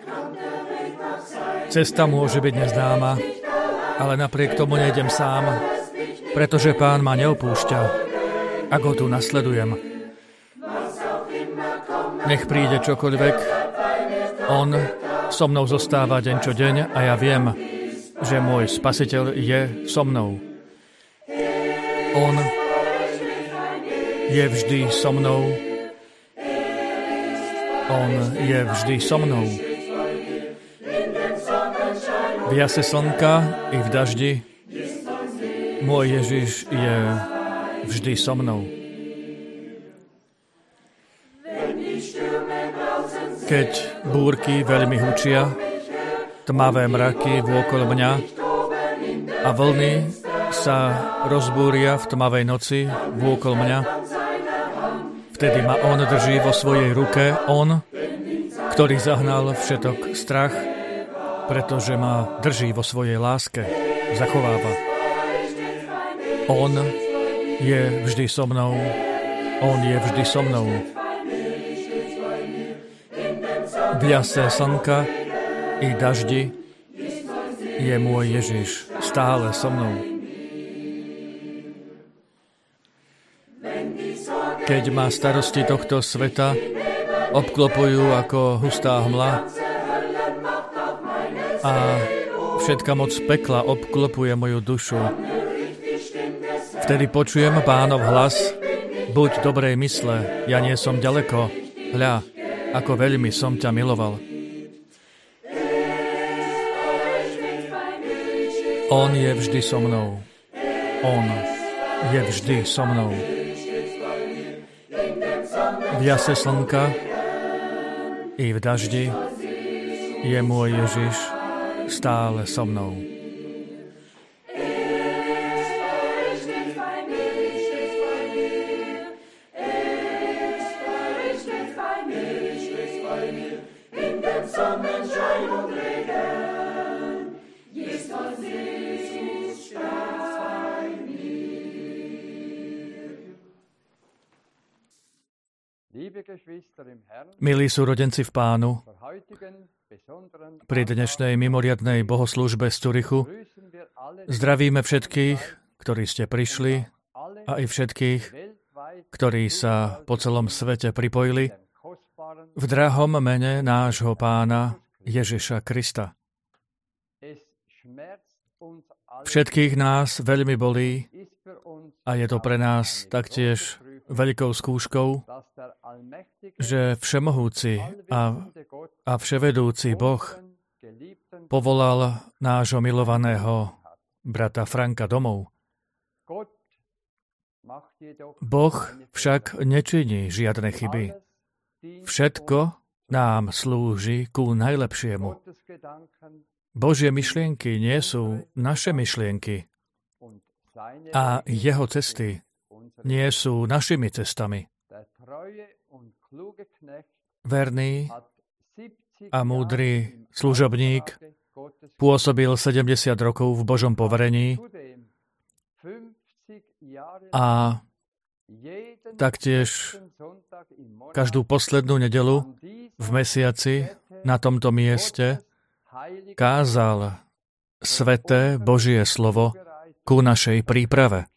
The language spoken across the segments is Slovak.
Cesta môže byť neznáma, ale napriek tomu nejdem sám, pretože Pán ma neopúšťa, ak ho tu nasledujem. Nech príde čokoľvek, on so mnou zostáva deň čo deň a ja viem, že môj Spasiteľ je so mnou. On je vždy so mnou. On je vždy so mnou. V jase slnka i v daždi môj Ježiš je vždy so mnou. Keď búrky veľmi hučia, tmavé mraky vôkol mňa a vlny sa rozbúria v tmavej noci vôkol mňa, vtedy ma on drží vo svojej ruke, on, ktorý zahnal všetok strach, pretože ma drží vo svojej láske, zachováva. On je vždy so mnou, on je vždy so mnou. V jase slnka i daždi je môj Ježiš stále so mnou. Keď ma starosti tohto sveta obklopujú ako hustá hmla a všetka moc pekla obklopuje moju dušu, vtedy počujem Pánov hlas: buď dobrej mysle, ja nie som ďaleko, hľa, ako veľmi som ťa miloval. On je vždy so mnou. On je vždy so mnou. V jase slnka i v daždi je môj Ježiš stále so mnou. Milí súrodenci v Pánu, pri dnešnej mimoriadnej bohoslúžbe z Zürichu zdravíme všetkých, ktorí ste prišli, a i všetkých, ktorí sa po celom svete pripojili v drahom mene nášho Pána Ježiša Krista. Všetkých nás veľmi bolí a je to pre nás taktiež veľkou skúškou, že všemohúci a vševedúci Boh povolal nášho milovaného brata Franka domov. Boh však nečiní žiadne chyby. Všetko nám slúži ku najlepšiemu. Božie myšlienky nie sú naše myšlienky a jeho cesty nie sú našimi cestami. Verný a múdry služobník pôsobil 70 rokov v Božom poverení a taktiež každú poslednú nedeľu v mesiaci na tomto mieste kázal sveté Božie slovo ku našej príprave.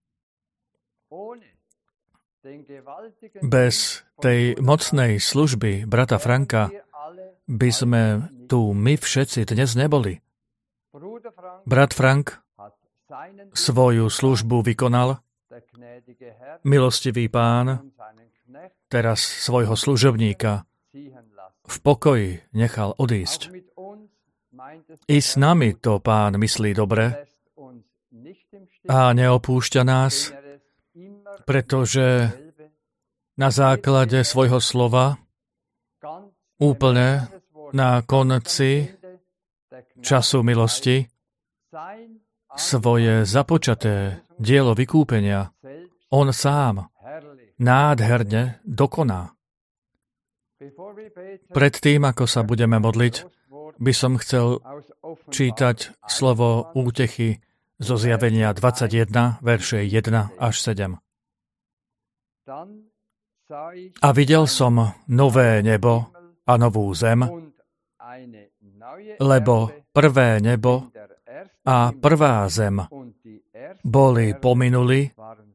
Bez tej mocnej služby brata Franka by sme tu my všetci dnes neboli. Brat Frank svoju službu vykonal, milostivý Pán teraz svojho služobníka v pokoji nechal odísť. I s nami to Pán myslí dobre a neopúšťa nás, pretože na základe svojho slova úplne na konci času milosti svoje započaté dielo vykúpenia on sám nádherne dokoná. Predtým, ako sa budeme modliť, by som chcel čítať slovo útechy zo Zjavenia 21, verše 1 až 7. A videl som nové nebo a novú zem, lebo prvé nebo a prvá zem boli pominuli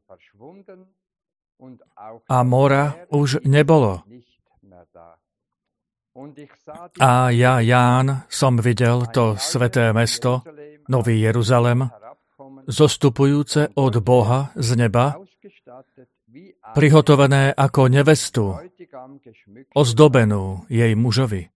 a mora už nebolo. A ja, Ján, som videl to sväté mesto, Nový Jeruzalem, zostupujúce od Boha z neba, prihotované ako nevestu, ozdobenú jej mužovi.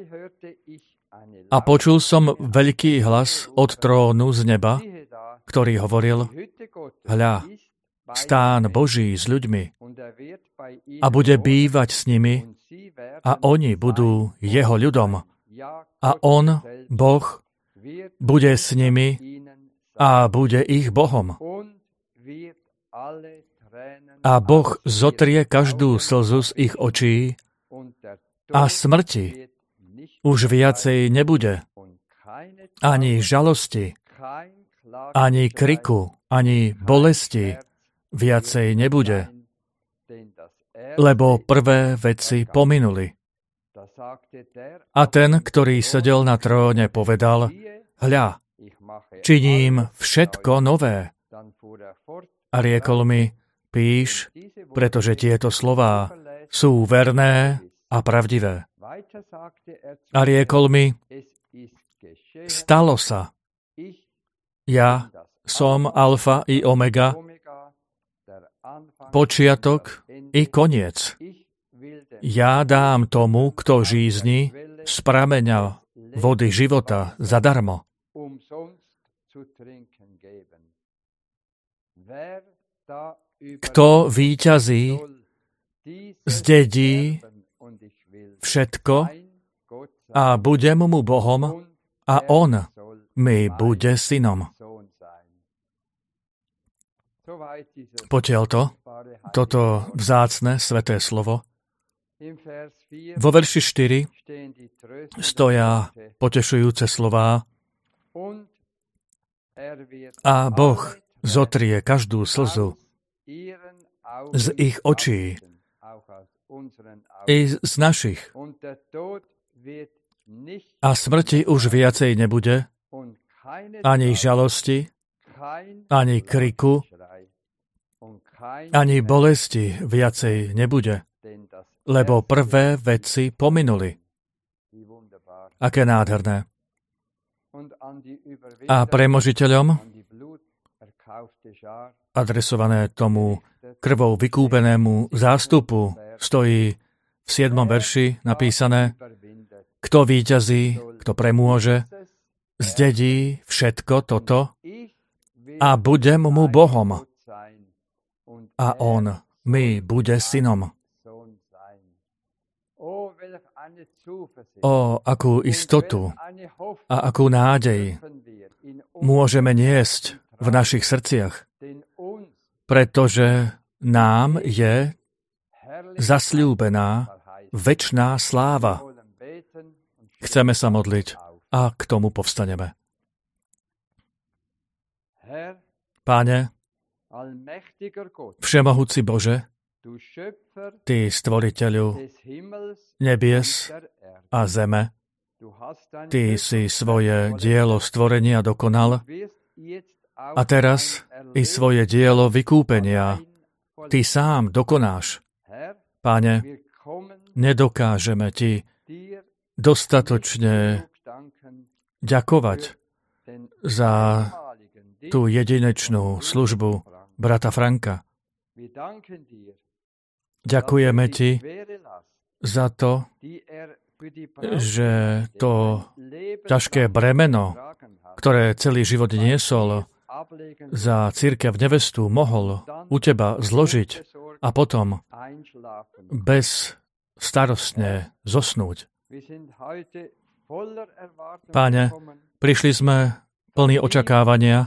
A počul som veľký hlas od trónu z neba, ktorý hovoril: Hľa, stán Boží s ľuďmi a bude bývať s nimi a oni budú jeho ľudom a on, Boh, bude s nimi a bude ich Bohom. A Boh zotrie každú slzu z ich očí a smrti už viacej nebude, ani žalosti, ani kriku, ani bolesti viacej nebude, lebo prvé veci pominuli. A ten, ktorý sedel na tróne, povedal: Hľa, činím všetko nové. A riekol mi: Píš, pretože tieto slová sú verné a pravdivé. A riekol mi: Stalo sa. Ja som Alfa i Omega, počiatok i koniec. Ja dám tomu, kto žízni, z prameňa vody života zadarmo. Kto víťazí, zdedí všetko a budem mu Bohom a on mi bude synom. Potiaľto, toto vzácne sväté slovo. Vo verši 4 stoja potešujúce slová: A Boh zotrie každú slzu z ich očí i z našich. A smrti už viacej nebude, ani žalosti, ani kriku, ani bolesti viacej nebude, lebo prvé veci pominuli. Aké nádherné. A premožiteľom, adresované tomu krvou vykúpenému zástupu, stojí v 7. verši napísané: Kto víťazí, kto premôže, zdedí všetko toto a budem mu Bohom a on mi bude synom. O, akú istotu a akú nádej môžeme niesť v našich srdciach, pretože nám je zasľúbená večná sláva. Chceme sa modliť a k tomu povstaneme. Páne, všemohúci Bože, Ty stvoriteľu nebies a zeme, Ty si svoje dielo stvorenia dokonal a teraz i svoje dielo vykúpenia Ty sám dokonáš. Páne, nedokážeme Ti dostatočne ďakovať za tú jedinečnú službu brata Franka. Ďakujeme Ti za to, že to ťažké bremeno, ktoré celý život niesol, za cirkev nevestu mohol u Teba zložiť a potom bezstarostne zosnúť. Páne, prišli sme plní očakávania.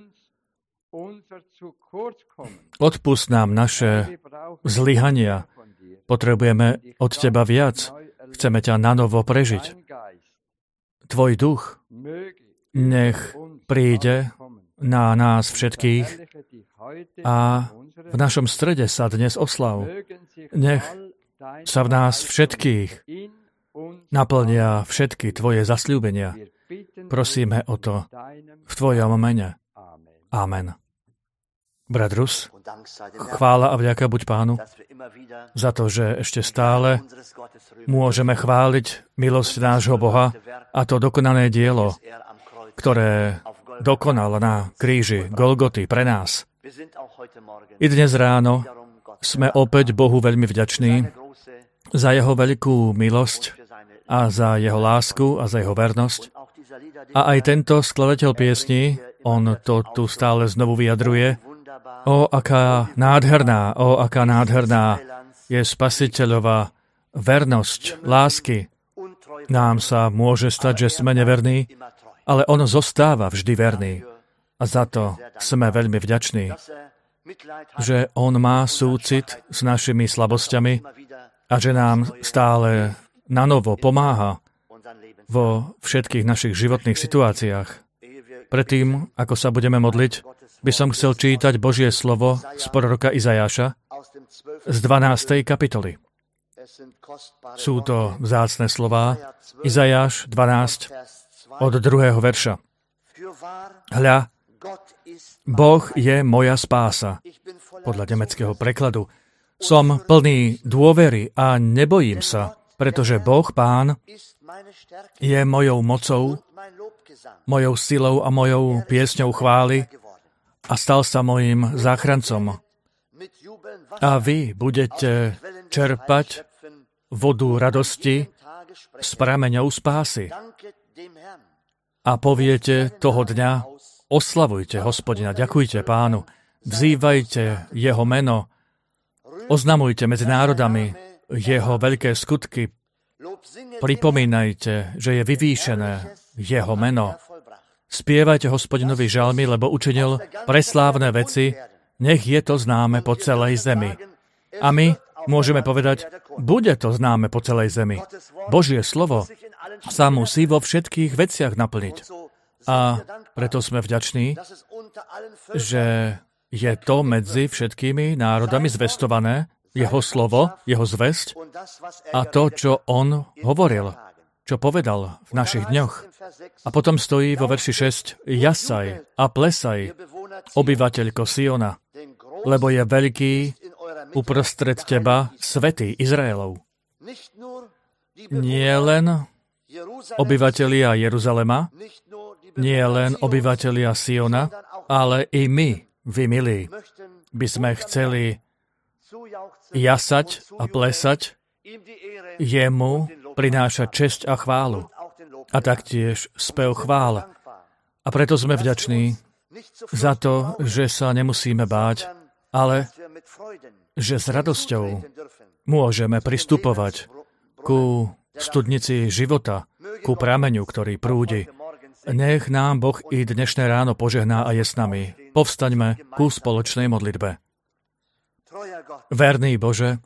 Odpusť nám naše zlyhania. Potrebujeme od Teba viac. Chceme ťa nanovo prežiť. Tvoj duch nech príde na nás všetkých a v našom strede sa dnes oslav. Nech sa v nás všetkých naplnia všetky Tvoje zasľúbenia. Prosíme o to v Tvojom mene. Amen. Brat Rus, chvála a vďaka buď Pánu za to, že ešte stále môžeme chváliť milosť nášho Boha a to dokonané dielo, ktoré dokonal na kríži Golgoty pre nás. I dnes ráno sme opäť Bohu veľmi vďační za jeho veľkú milosť a za jeho lásku a za jeho vernosť. A aj tento skladateľ piesní, on to tu stále znovu vyjadruje, aká nádherná je Spasiteľová vernosť, lásky. Nám sa môže stať, že sme neverní, ale on zostáva vždy verný. A za to sme veľmi vďační, že on má súcit s našimi slabosťami a že nám stále nanovo pomáha vo všetkých našich životných situáciách. Predtým, ako sa budeme modliť, by som chcel čítať Božie slovo z proroka Izajáša z 12. kapitoly. Sú to vzácne slová. Izajáš 12 od 2. verša. Hľa, Boh je moja spása. Podľa nemeckého prekladu. Som plný dôvery a nebojím sa, pretože Boh Pán je mojou mocou, mojou silou a mojou piesňou chvály a stal sa mojím záchrancom. A vy budete čerpať vodu radosti s prameňou spásy. A poviete toho dňa, oslavujte Hospodina, ďakujte Pánu, vzývajte jeho meno, oznamujte medzi národami jeho veľké skutky, pripomínajte, že je vyvýšené jeho meno. Spievajte Hospodinovi žalmy, lebo učinil preslávne veci, nech je to známe po celej zemi. A my môžeme povedať, bude to známe po celej zemi. Božie slovo sa musí vo všetkých veciach naplniť. A preto sme vďační, že je to medzi všetkými národami zvestované, jeho slovo, jeho zvesť a to, čo on hovoril, čo povedal v našich dňoch. A potom stojí vo verši 6, jasaj a plesaj, obyvateľko Siona, lebo je veľký uprostred teba svätý Izraelov. Nie len obyvatelia Jeruzalema, nie len obyvatelia Siona, ale i my, vy milí, by sme chceli jasať a plesať, jemu prinášať česť a chválu a taktiež spev chvál. A preto sme vďační za to, že sa nemusíme báť, ale že s radosťou môžeme pristupovať ku studnici života, ku prameňu, ktorý prúdi. Nech nám Boh i dnešné ráno požehná a je s nami. Povstaňme ku spoločnej modlitbe. Verný Bože,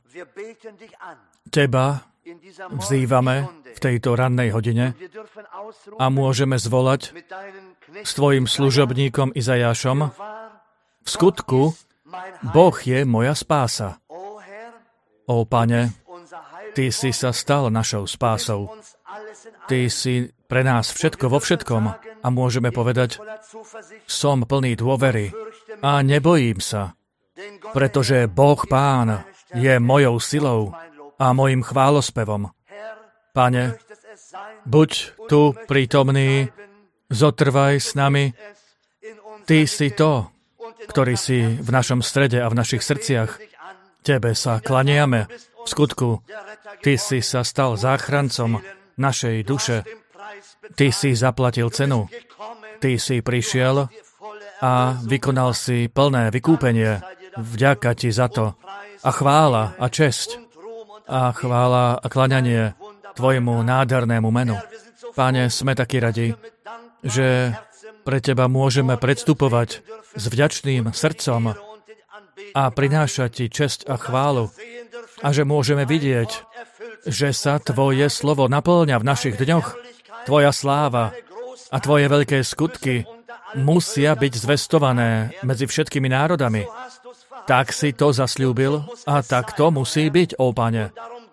Teba vzývame v tejto rannej hodine a môžeme zvolať s Tvojim služobníkom Izajášom, v skutku, Boh je moja spása. Ó Pane, Ty si sa stal našou spásou. Ty si pre nás všetko vo všetkom a môžeme povedať, som plný dôvery a nebojím sa, pretože Boh Pán je mojou silou a mojim chválospevom. Pane, buď tu prítomný, zotrvaj s nami. Ty si to, ktorý si v našom strede a v našich srdciach. Tebe sa klaniame. V skutku, Ty si sa stal záchrancom našej duše. Ty si zaplatil cenu. Ty si prišiel a vykonal si plné vykúpenie. Vďaka Ti za to. A chvála a česť. A chvála a klaňanie Tvojmu nádhernému menu. Páne, sme takí radi, že pre Teba môžeme predstupovať s vďačným srdcom a prinášať Ti česť a chválu a že môžeme vidieť, že sa Tvoje slovo naplňa v našich dňoch. Tvoja sláva a Tvoje veľké skutky musia byť zvestované medzi všetkými národami. Tak si to zasľúbil a tak to musí byť, ó Pane.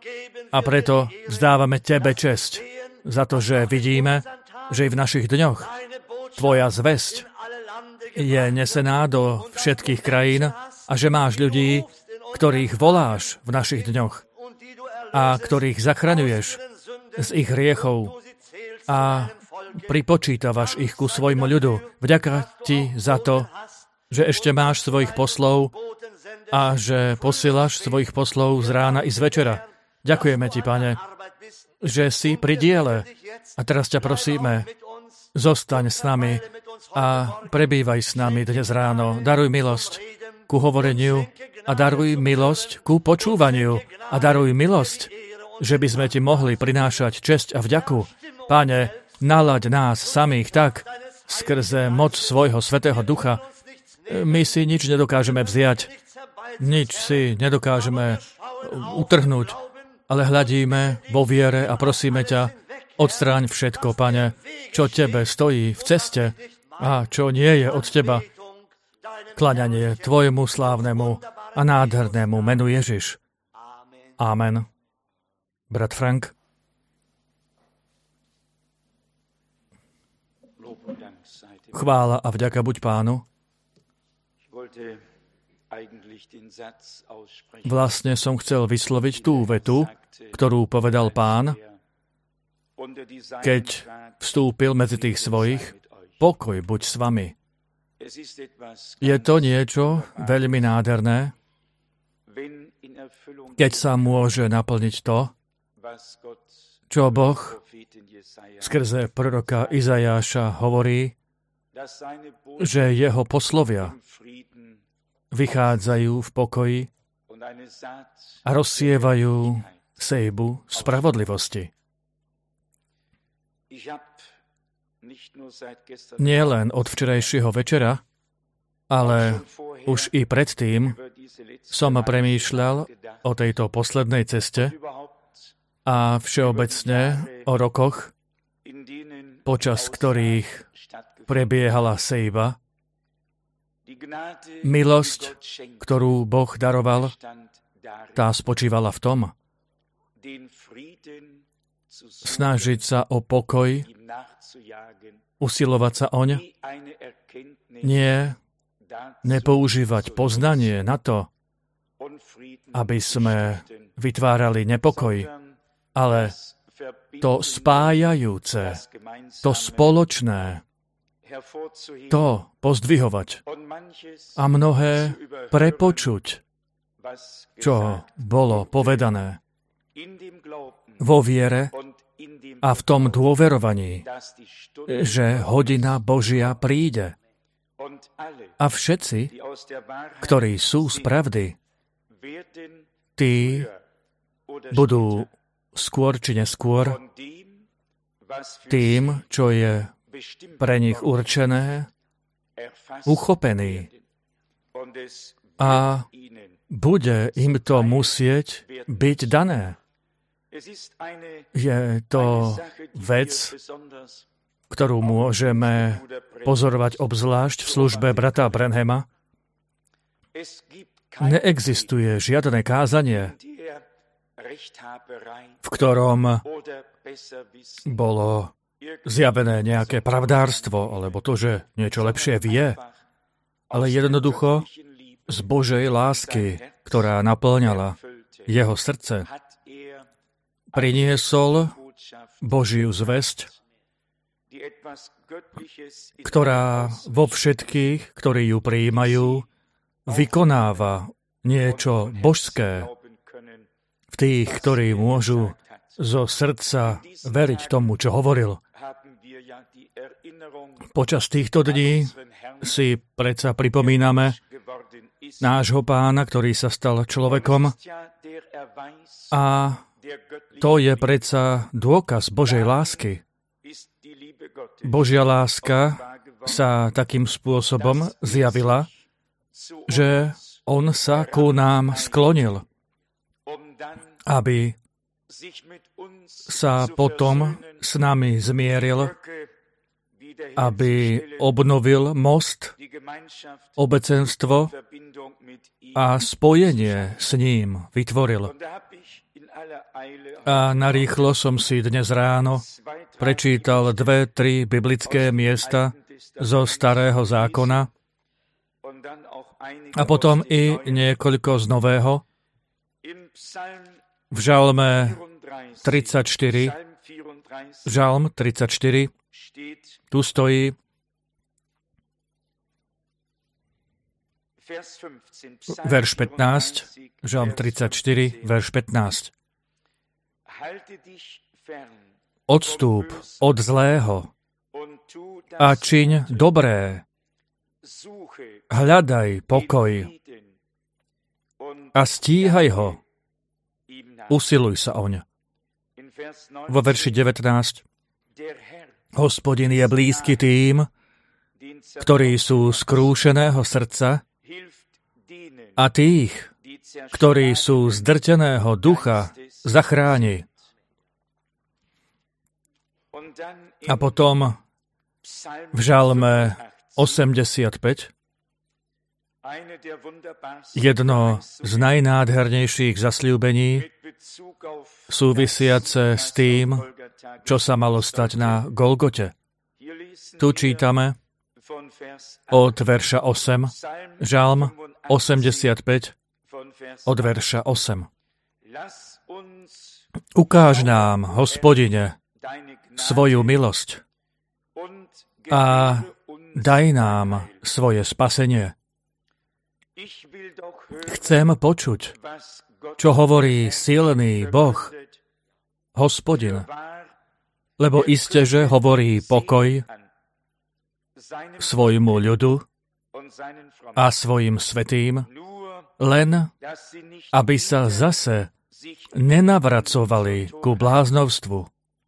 A preto vzdávame Tebe česť za to, že vidíme, že i v našich dňoch Tvoja zvesť je nesená do všetkých krajín a že máš ľudí, ktorých voláš v našich dňoch a ktorých zachraňuješ z ich hriechov a pripočítavaš ich ku svojmu ľudu. Vďaka Ti za to, že ešte máš svojich poslov a že posielaš svojich poslov z rána i z večera. Ďakujeme Ti, Pane, že si pri diele. A teraz ťa prosíme, zostaň s nami a prebývaj s nami dnes ráno. Daruj milosť ku hovoreniu a daruj milosť ku počúvaniu a daruj milosť, že by sme Ti mohli prinášať česť a vďaku. Pane, nalaď nás samých tak, skrze moc svojho Svätého Ducha. My si nič nedokážeme vziať, nič si nedokážeme utrhnúť, ale hľadíme vo viere a prosíme ťa, odstráň všetko, Pane, čo Tebe stojí v ceste a čo nie je od Teba. Kláňanie Tvojmu slávnemu a nádhernému menu Ježiš. Amen. Brat Frank. Chvála a vďaka buď Pánu. Vlastne som chcel vysloviť tú vetu, ktorú povedal Pán, keď vstúpil medzi tých svojich, pokoj buď s vami. Je to niečo veľmi nádherné, keď sa môže naplniť to, čo Boh skrze proroka Izajáša hovorí, že jeho poslovia vychádzajú v pokoji a rozsievajú sejbu spravodlivosti. Nie len od včerajšieho večera, ale už i predtým som premýšľal o tejto poslednej ceste a všeobecne o rokoch, počas ktorých prebiehala sejba. Milosť, ktorú Boh daroval, tá spočívala v tom, snažiť sa o pokoj, usilovať sa oň, nie nepoužívať poznanie na to, aby sme vytvárali nepokoj, ale to spájajúce, to spoločné, to pozdvihovať a mnohé prepočuť, čo bolo povedané vo viere a v tom dôverovaní, že hodina Božia príde. A všetci, ktorí sú z pravdy, tí budú skôr či neskôr tým, čo je pre nich určené, uchopení. A bude im to musieť byť dané. Je to vec, ktorú môžeme pozorovať obzvlášť v službe brata Branhama. Neexistuje žiadne kázanie, v ktorom bolo zjavené nejaké pravdárstvo, alebo to, že niečo lepšie vie, ale jednoducho z Božej lásky, ktorá naplňala jeho srdce, priniesol Božiu zvesť, ktorá vo všetkých, ktorí ju prijímajú, vykonáva niečo božské v tých, ktorí môžu zo srdca veriť tomu, čo hovoril. Počas týchto dní si predsa pripomíname nášho Pána, ktorý sa stal človekom, a to je predsa dôkaz Božej lásky. Božia láska sa takým spôsobom zjavila, že on sa ku nám sklonil, aby sa potom s nami zmieril, aby obnovil most, obecenstvo a spojenie s ním vytvoril. A narýchlo som si dnes ráno prečítal 2-3 biblické miesta zo Starého zákona a potom i niekoľko z Nového. V Žalme 34, Žalm 34, tu stojí verš 15, Žalm 34, verš 15. Odstúp od zlého a čiň dobré, hľadaj pokoj a stíhaj ho, usiluj sa oň. Vo verši 19. Hospodin je blízky tým, ktorí sú skrúšeného srdca, a tých, ktorí sú zdrteného ducha, zachráni. A potom v Žalme 85 jedno z najnádhernejších zasľúbení súvisiace s tým, čo sa malo stať na Golgote. Tu čítame od verša 8, Žalm 85, od verša 8. Ukáž nám, Hospodine, svoju milosť a daj nám svoje spasenie. Chcem počuť, čo hovorí silný Boh, Hospodin, lebo isteže hovorí pokoj svojmu ľudu a svojim svätým, len aby sa zase nenavracovali ku bláznovstvu.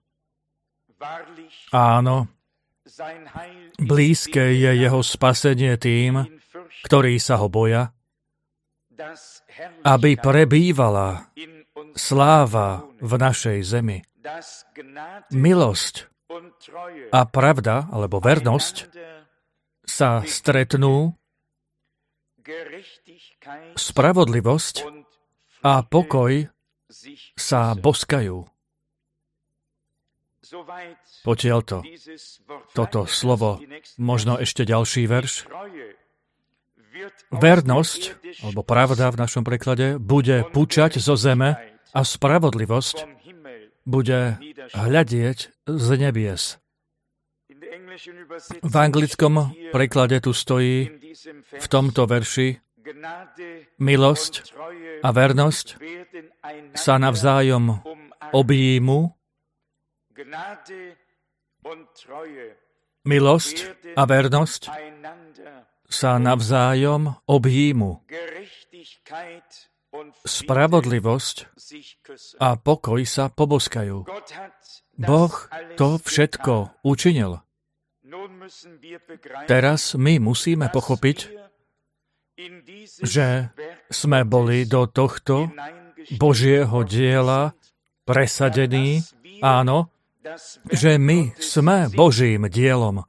Áno, blízke je jeho spasenie tým, ktorí sa ho boja, aby prebývala sláva v našej zemi. Milosť a pravda, alebo vernosť, sa stretnú, spravodlivosť a pokoj sa boskajú. Potiaľto toto slovo, možno ešte ďalší verš. Vernosť, alebo pravda v našom preklade, bude pučať zo zeme a spravodlivosť bude hľadieť z nebies. V anglickom preklade tu stojí v tomto verši: milosť a vernosť sa navzájom objímu. Milosť a vernosť sa navzájom objímu. Spravodlivosť a pokoj sa poboskajú. Boh to všetko učinil. Teraz my musíme pochopiť, že sme boli do tohto Božieho diela presadení, áno, že my sme Božím dielom.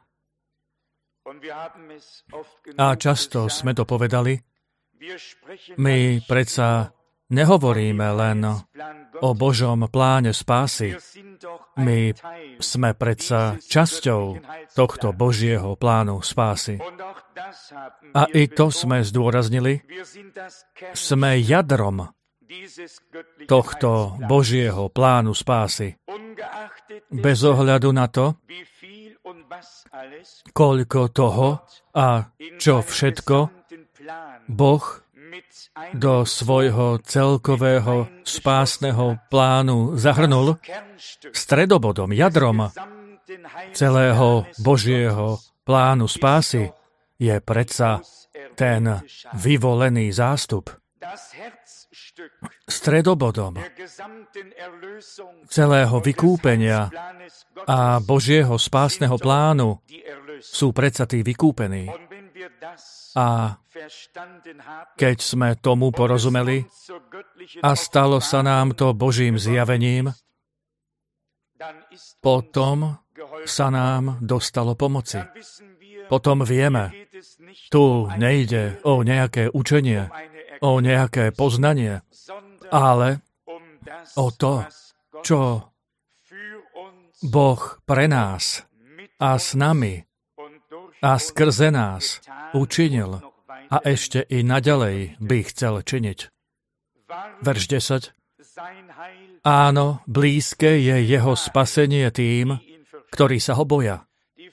A často sme to povedali, my predsa nehovoríme len o Božom pláne spásy. My sme predsa časťou tohto Božieho plánu spásy. A i to sme zdôraznili. Sme jadrom tohto Božieho plánu spásy. Bez ohľadu na to, koľko toho a čo všetko Boh do svojho celkového spásneho plánu zahrnul, stredobodom, jadrom celého Božieho plánu spásy je predsa ten vyvolený zástup. Stredobodom celého vykúpenia a Božieho spásneho plánu sú predsa tí vykúpení. A keď sme tomu porozumeli a stalo sa nám to Božím zjavením, potom sa nám dostalo pomoci. Potom vieme, tu nejde o nejaké učenie, o nejaké poznanie, ale o to, čo Boh pre nás a s nami a skrze nás učinil a ešte i naďalej by chcel činiť. Verš 10. Áno, blízke je jeho spasenie tým, ktorí sa ho boja.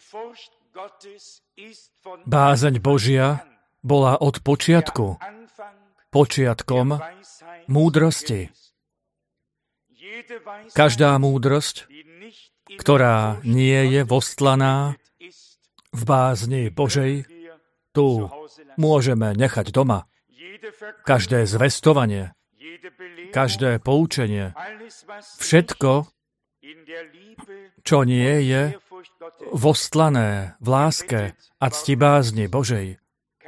Bázeň Božia bola od počiatku počiatkom múdrosti. Každá múdrosť, ktorá nie je vostlaná v bázni Božej, tu môžeme nechať doma. Každé zvestovanie, každé poučenie, všetko, čo nie je vostlané v láske a ctibázni Božej,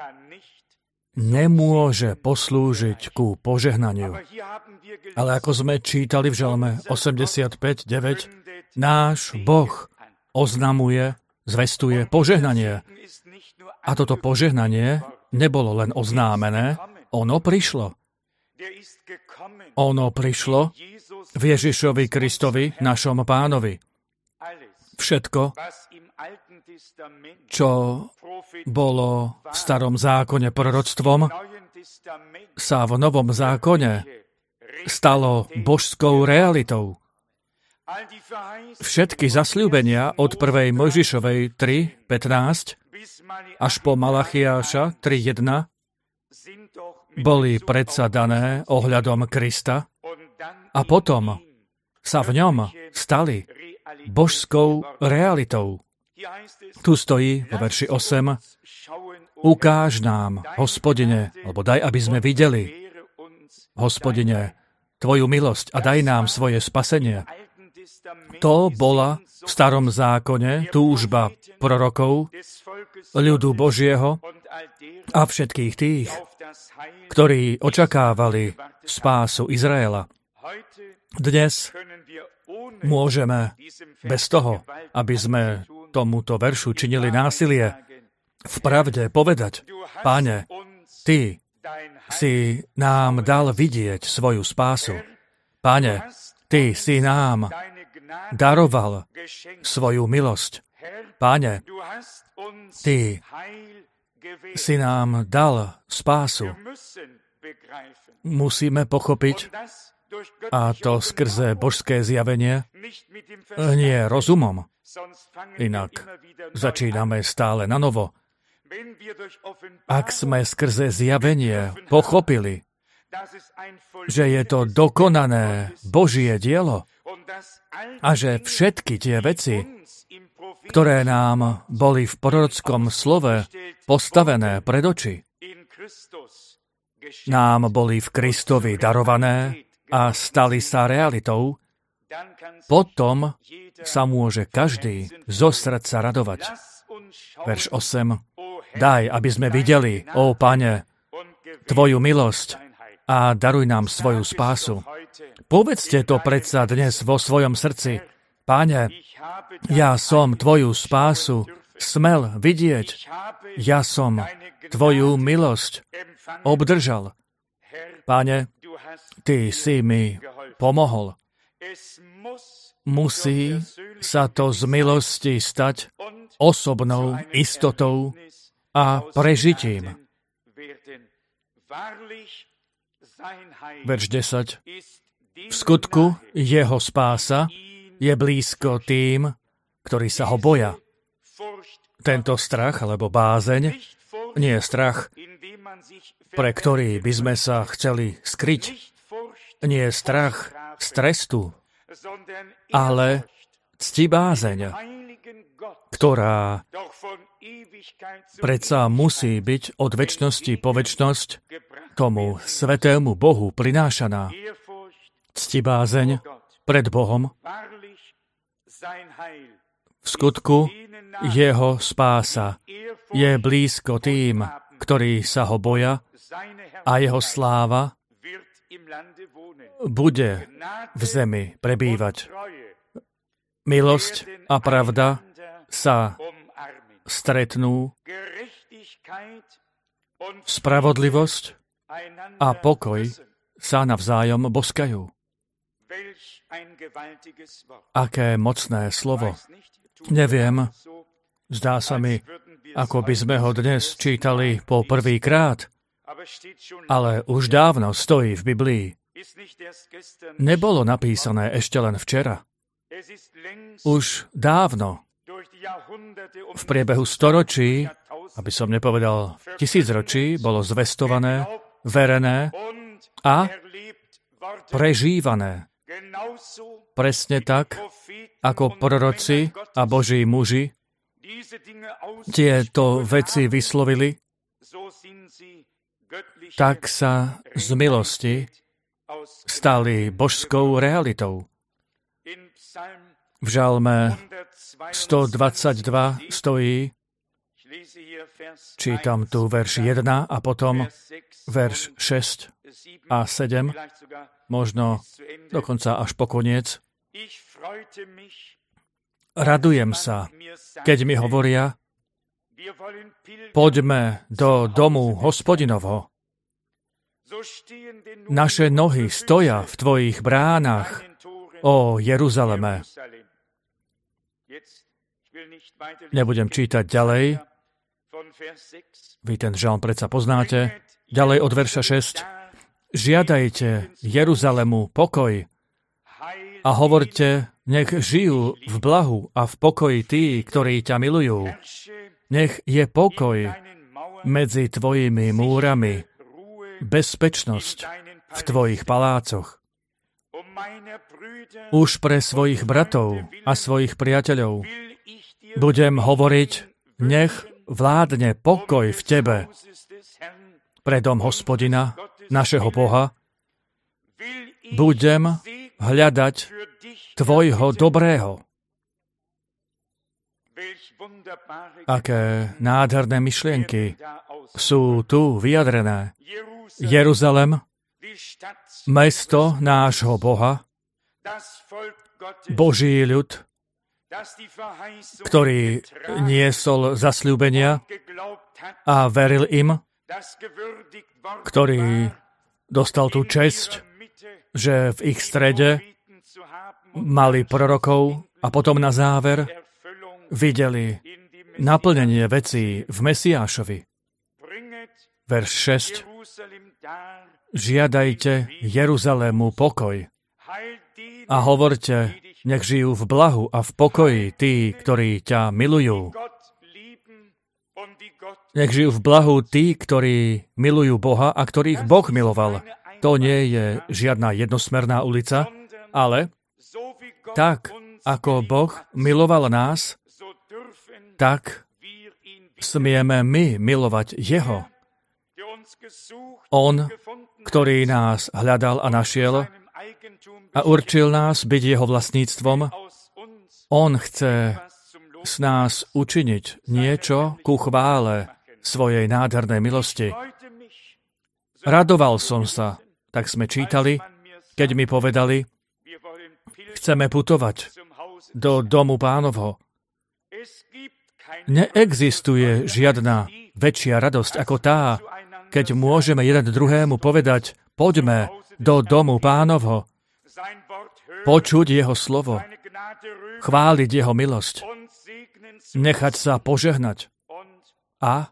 nemôže poslúžiť ku požehnaniu. Ale ako sme čítali v Žalme 85:9, náš Boh oznamuje, zvestuje požehnanie. A toto požehnanie nebolo len oznámené, ono prišlo. Ono prišlo v Ježišovi Kristovi, našom Pánovi. Všetko, čo bolo v starom zákone proroctvom, sa v novom zákone stalo božskou realitou. Všetky zasľúbenia od 1. Mojžišovej 3:15 až po Malachiáša 3:1 boli predsa dané ohľadom Krista a potom sa v ňom stali božskou realitou. Tu stojí vo verši 8: Ukáž nám, Hospodine, alebo daj, aby sme videli, Hospodine, Tvoju milosť a daj nám svoje spasenie. To bola v starom zákone túžba prorokov, ľudu Božieho a všetkých tých, ktorí očakávali spásu Izraela. Dnes môžeme bez toho, aby sme tomuto veršu činili násilie, v pravde povedať: Pane, Ty si nám dal vidieť svoju spásu. Pane, Ty si nám daroval svoju milosť. Pane, Ty si nám dal spásu. Musíme pochopiť, a to skrze božské zjavenie, nie rozumom. Inak začíname stále na novo. Ak sme skrze zjavenie pochopili, že je to dokonané Božie dielo a že všetky tie veci, ktoré nám boli v prorockom slove postavené pred oči, nám boli v Kristovi darované a stali sa realitou, potom sa môže každý zo srdca radovať. Verš 8. Daj, aby sme videli, ó Pane, Tvoju milosť a daruj nám svoju spásu. Povedzte to predsa dnes vo svojom srdci. Pane, ja som Tvoju spásu smel vidieť. Ja som Tvoju milosť obdržal. Pane, Ty si mi pomohol. Musí sa to z milosti stať osobnou istotou a prežitím. Verš 10. V skutku jeho spása je blízko tým, ktorí sa ho boja. Tento strach alebo bázeň nie je strach, pre ktorý by sme sa chceli skryť. Nie je strach z trestu, ale ctibázeň, ktorá predsa musí byť od večnosti po večnosť tomu svätému Bohu prinášaná. Ctibázeň pred Bohom. V skutku jeho spása je blízko tým, ktorí sa ho boja, a jeho sláva bude v zemi prebývať. Milosť a pravda sa stretnú, spravodlivosť a pokoj sa navzájom boskajú. Aké mocné slovo. Neviem, zdá sa mi, ako by sme ho dnes čítali po prvýkrát, ale už dávno stojí v Biblii. Nebolo napísané ešte len včera. Už dávno, v priebehu storočí, aby som nepovedal tisícročí, bolo zvestované, verené a prežívané. Presne tak, ako proroci a Boží muži tieto veci vyslovili, tak sa z milosti stali božskou realitou. V Žalme 122 stojí, čítam tu verš 1 a potom verš 6 a 7, možno dokonca až po koniec. Radujem sa, keď mi hovoria, poďme do domu Hospodinovho. Naše nohy stoja v tvojich bránach, ó Jeruzaleme. Nebudem čítať ďalej. Vy ten žalm predsa poznáte. Ďalej od verša 6. Žiadajte Jeruzalemu pokoj a hovorte, nech žijú v blahu a v pokoji tí, ktorí ťa milujú. Nech je pokoj medzi tvojimi múrami, bezpečnosť v tvojich palácoch. Už pre svojich bratov a svojich priateľov budem hovoriť, nech vládne pokoj v tebe. Pre dom Hospodina, našeho Boha, budem hľadať tvojho dobrého. Aké nádherné myšlienky sú tu vyjadrené. Jeruzalem, mesto nášho Boha, Boží ľud, ktorý niesol zasľúbenia a veril im, ktorý dostal tú česť, že v ich strede mali prorokov a potom na záver videli naplnenie vecí v Mesiášovi. Verš 6. Žiadajte Jeruzalému pokoj a hovorte, nech žijú v blahu a v pokoji tí, ktorí ťa milujú. Nech žijú v blahu tí, ktorí milujú Boha a ktorých Boh miloval. To nie je žiadna jednosmerná ulica, ale tak, ako Boh miloval nás, tak smieme my milovať Jeho. On, ktorý nás hľadal a našiel a určil nás byť Jeho vlastníctvom, On chce z nás učiniť niečo ku chvále svojej nádhernej milosti. Radoval som sa, tak sme čítali, keď mi povedali, chceme putovať do domu Pánovho. Neexistuje žiadna väčšia radosť ako tá, keď môžeme jeden druhému povedať, poďme do domu Pánovho, počuť Jeho slovo, chváliť Jeho milosť, nechať sa požehnať a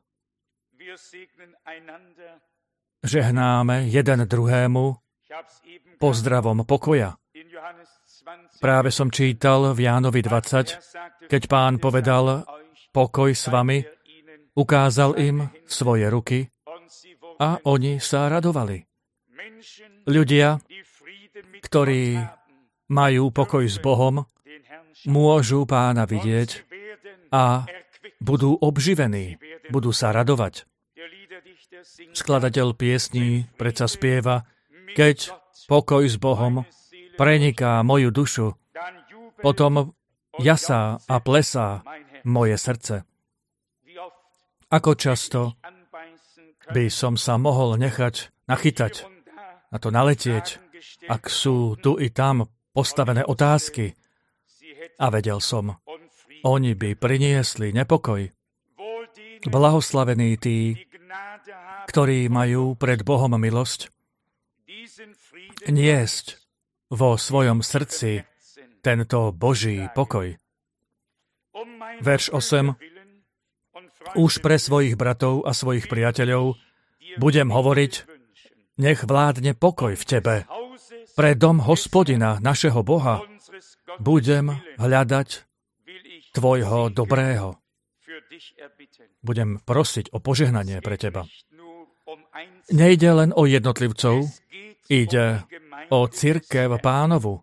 žehnáme jeden druhému pozdravom pokoja. Práve som čítal v Jánovi 20, keď Pán povedal, pokoj s vami, ukázal im svoje ruky a oni sa radovali. Ľudia, ktorí majú pokoj s Bohom, môžu Pána vidieť a budú obživení, budú sa radovať. Skladateľ piesní predsa spieva, keď pokoj s Bohom preniká moju dušu, potom jasá a plesá moje srdce. Ako často by som sa mohol nechať nachytať, na to naletieť, ak sú tu i tam postavené otázky. A vedel som, oni by priniesli nepokoj. Blahoslavení tí, ktorí majú pred Bohom milosť, niesť vo svojom srdci tento Boží pokoj. Verš 8. Už pre svojich bratov a svojich priateľov budem hovoriť, nech vládne pokoj v tebe. Pre dom Hospodina, našeho Boha, budem hľadať tvojho dobrého. Budem prosiť o požehnanie pre teba. Nejde len o jednotlivcov, ide o cirkev Pánovu.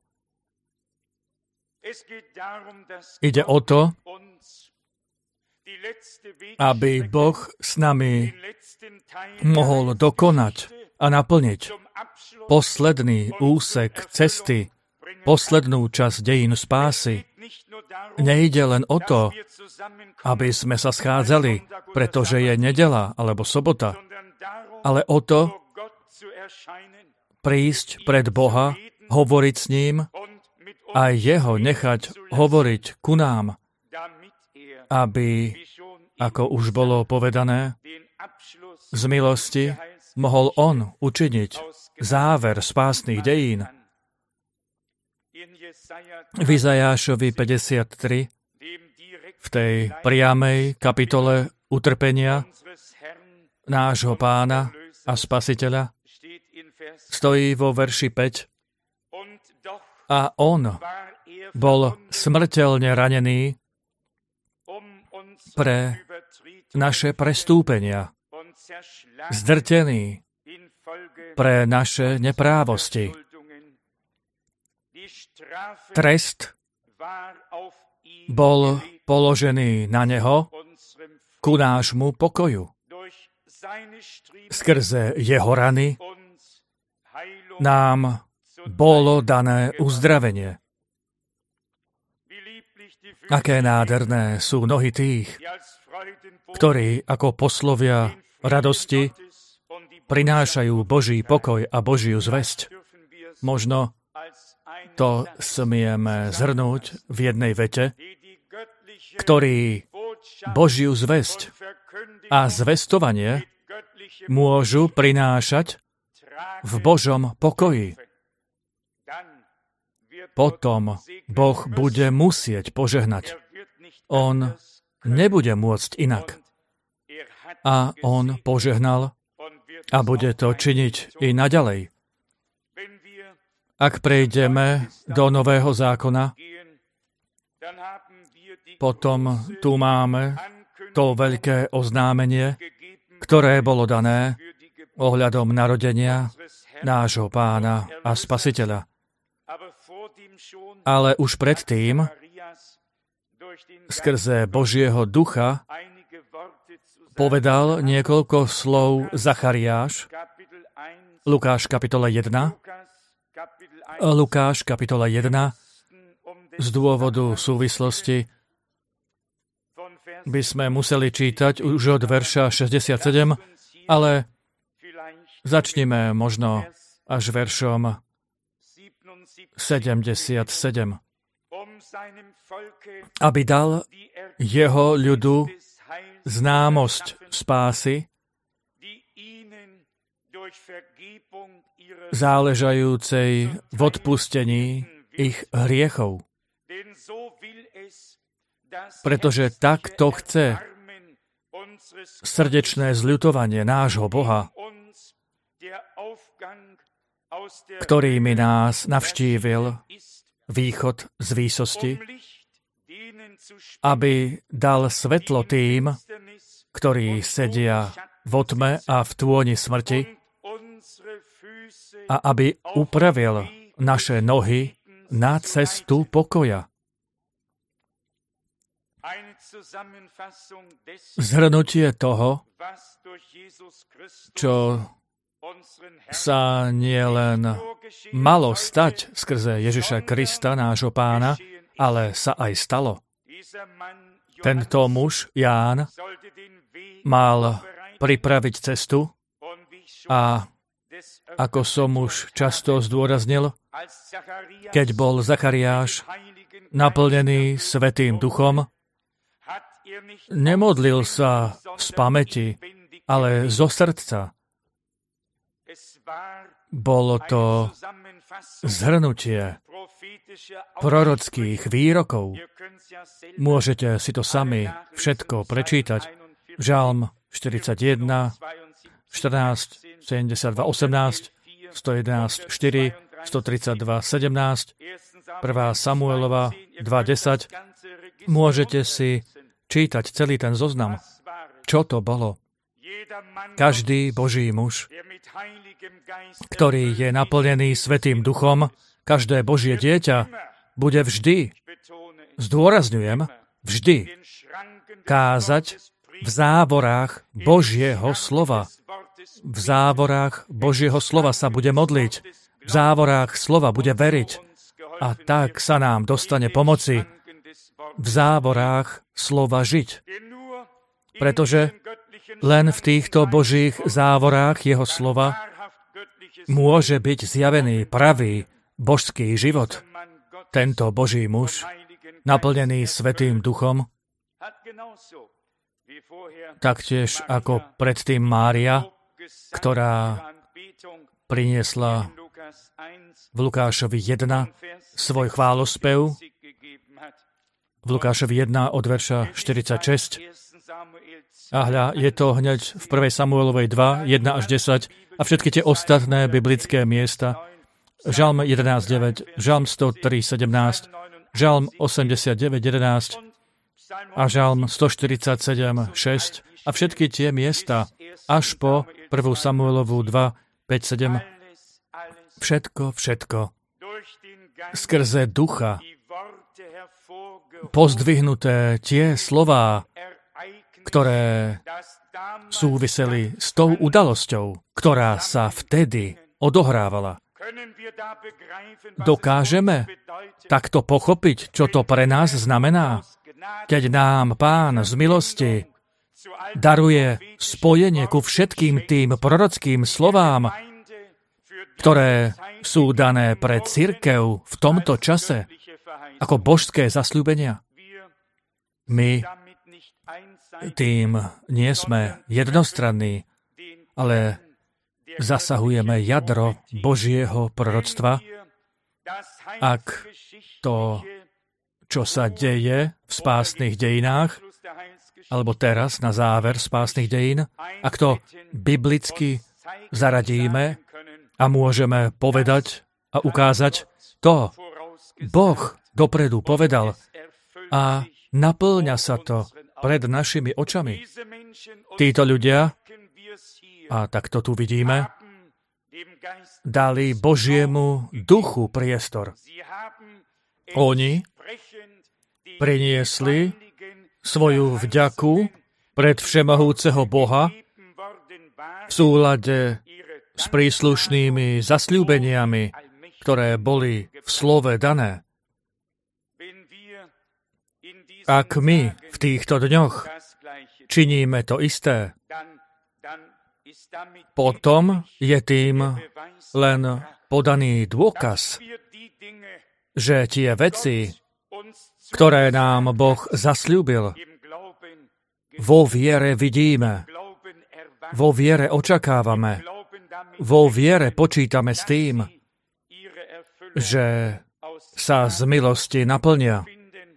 Ide o to, aby Boh s nami mohol dokonať a naplniť posledný úsek cesty, poslednú časť dejín spásy. Nejde len o to, aby sme sa schádzali, pretože je nedeľa alebo sobota, ale o to prísť pred Boha, hovoriť s ním a jeho nechať hovoriť ku nám, aby, ako už bolo povedané, z milosti mohol on učiniť záver spásnych dejín. V Izajášovi 53, v tej priamej kapitole utrpenia nášho Pána a Spasiteľa, stojí vo verši 5. A on bol smrteľne ranený pre naše prestúpenia, zdrtený pre naše neprávosti. Trest bol položený na neho ku nášmu pokoju. Skrze jeho rany nám bolo dané uzdravenie. Aké nádherné sú nohy tých, ktorí ako poslovia radosti prinášajú Boží pokoj a Božiu zvesť. Možno to smieme zhrnúť v jednej vete, ktorí Božiu zvesť a zvestovanie môžu prinášať v Božom pokoji. Potom Boh bude musieť požehnať. On nebude môcť inak. A on požehnal a bude to činiť i naďalej. Ak prejdeme do Nového zákona, potom tu máme to veľké oznámenie, ktoré bolo dané ohľadom narodenia nášho Pána a Spasiteľa. Ale už predtým, skrze Božieho ducha, povedal niekoľko slov Zachariáš, Lukáš kapitola 1, z dôvodu súvislosti by sme museli čítať už od verša 67, ale začnime možno až veršom 77. Aby dal jeho ľudu známosť spásy, záležajúcej v odpustení ich hriechov. Pretože tak to chce srdečné zľutovanie nášho Boha, ktorý mi nás navštívil východ z výsosti, aby dal svetlo tým, ktorí sedia vo tme a v tôni smrti, a aby upravil naše nohy na cestu pokoja. Zhrnutie toho, čo sa nielen malo stať skrze Ježiša Krista, nášho Pána, ale sa aj stalo. Tento muž, Ján, mal pripraviť cestu a, ako som už často zdôraznil, keď bol Zachariáš naplnený Svätým Duchom, nemodlil sa z pamäti, ale zo srdca. Bolo to zhrnutie prorockých výrokov. Môžete si to sami všetko prečítať. Žalm 41, 14, 72, 18, 111, 4, 132, 17, 1. Samuelova 2.10. Môžete si čítať celý ten zoznam. Čo to bolo? Každý Boží muž, ktorý je naplnený Svätým Duchom, každé Božie dieťa bude vždy, zdôrazňujem, vždy kázať v závorách Božieho slova. V závorách Božieho slova sa bude modliť. V závorách slova bude veriť. A tak sa nám dostane pomoci v závorách slova žiť. Pretože len v týchto Božích závorách jeho slova môže byť zjavený pravý božský život. Tento Boží muž, naplnený Svätým Duchom, taktiež ako predtým Mária, ktorá priniesla v Lukášovi 1 svoj chválospev, v Lukášovi 1 od verša 46. A hľa, je to hneď v 1. Samuelovej 2, 1 až 10 a všetky tie ostatné biblické miesta. Žalm 11.9, Žalm 103.17, Žalm 89.11 a Žalm 147.6 a všetky tie miesta až po 1. Samuelovu 2, 5, 7. Všetko skrze ducha pozdvihnuté tie slová, ktoré súviseli s tou udalosťou, ktorá sa vtedy odohrávala. Dokážeme takto pochopiť, čo to pre nás znamená, keď nám Pán z milosti daruje spojenie ku všetkým tým prorockým slovám, ktoré sú dané pre cirkev v tomto čase ako božské zasľúbenia. My tým nie sme jednostranní, ale zasahujeme jadro Božieho proroctva, ak to, čo sa deje v spásnych dejinách, alebo teraz na záver spásnych dejín, ak to biblicky zaradíme a môžeme povedať a ukázať to, Boh dopredu povedal a naplňa sa to pred našimi očami. Títo ľudia, a tak to tu vidíme, dali Božiemu duchu priestor. Oni priniesli svoju vďaku pred všemohúceho Boha v súlade s príslušnými zasľúbeniami, ktoré boli v slove dané. Ak my v týchto dňoch činíme to isté, potom je tým len podaný dôkaz, že tie veci, ktoré nám Boh zasľúbil, vo viere vidíme, vo viere očakávame, vo viere počítame s tým, že sa z milosti naplnia.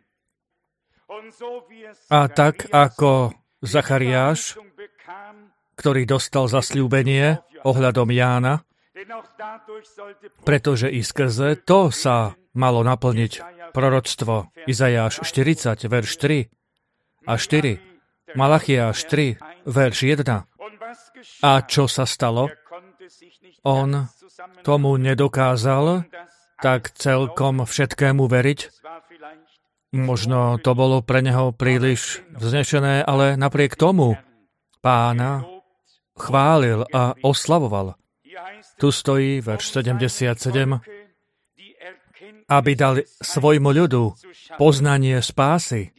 A tak ako Zachariáš, ktorý dostal zasľúbenie ohľadom Jána, pretože i skrze to sa malo naplniť proroctvo Izajáš 40, verš 3 a 4, Malachiáš 3, verš 1. A čo sa stalo? On tomu nedokázal tak celkom všetkému veriť. Možno to bolo pre neho príliš vznešené, ale napriek tomu Pána chválil a oslavoval. Tu stojí verš 77, aby dal svojmu ľudu poznanie spásy,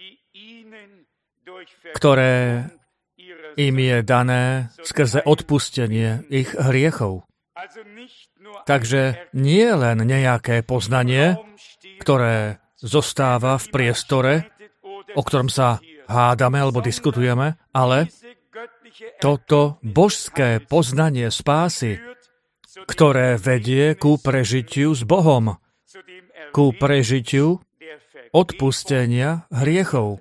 ktoré im je dané skrze odpustenie ich hriechov. Takže nie len nejaké poznanie, ktoré zostáva v priestore, o ktorom sa hádame alebo diskutujeme, ale toto božské poznanie spásy ktoré vedie ku prežitiu s Bohom, ku prežitiu odpustenia hriechov.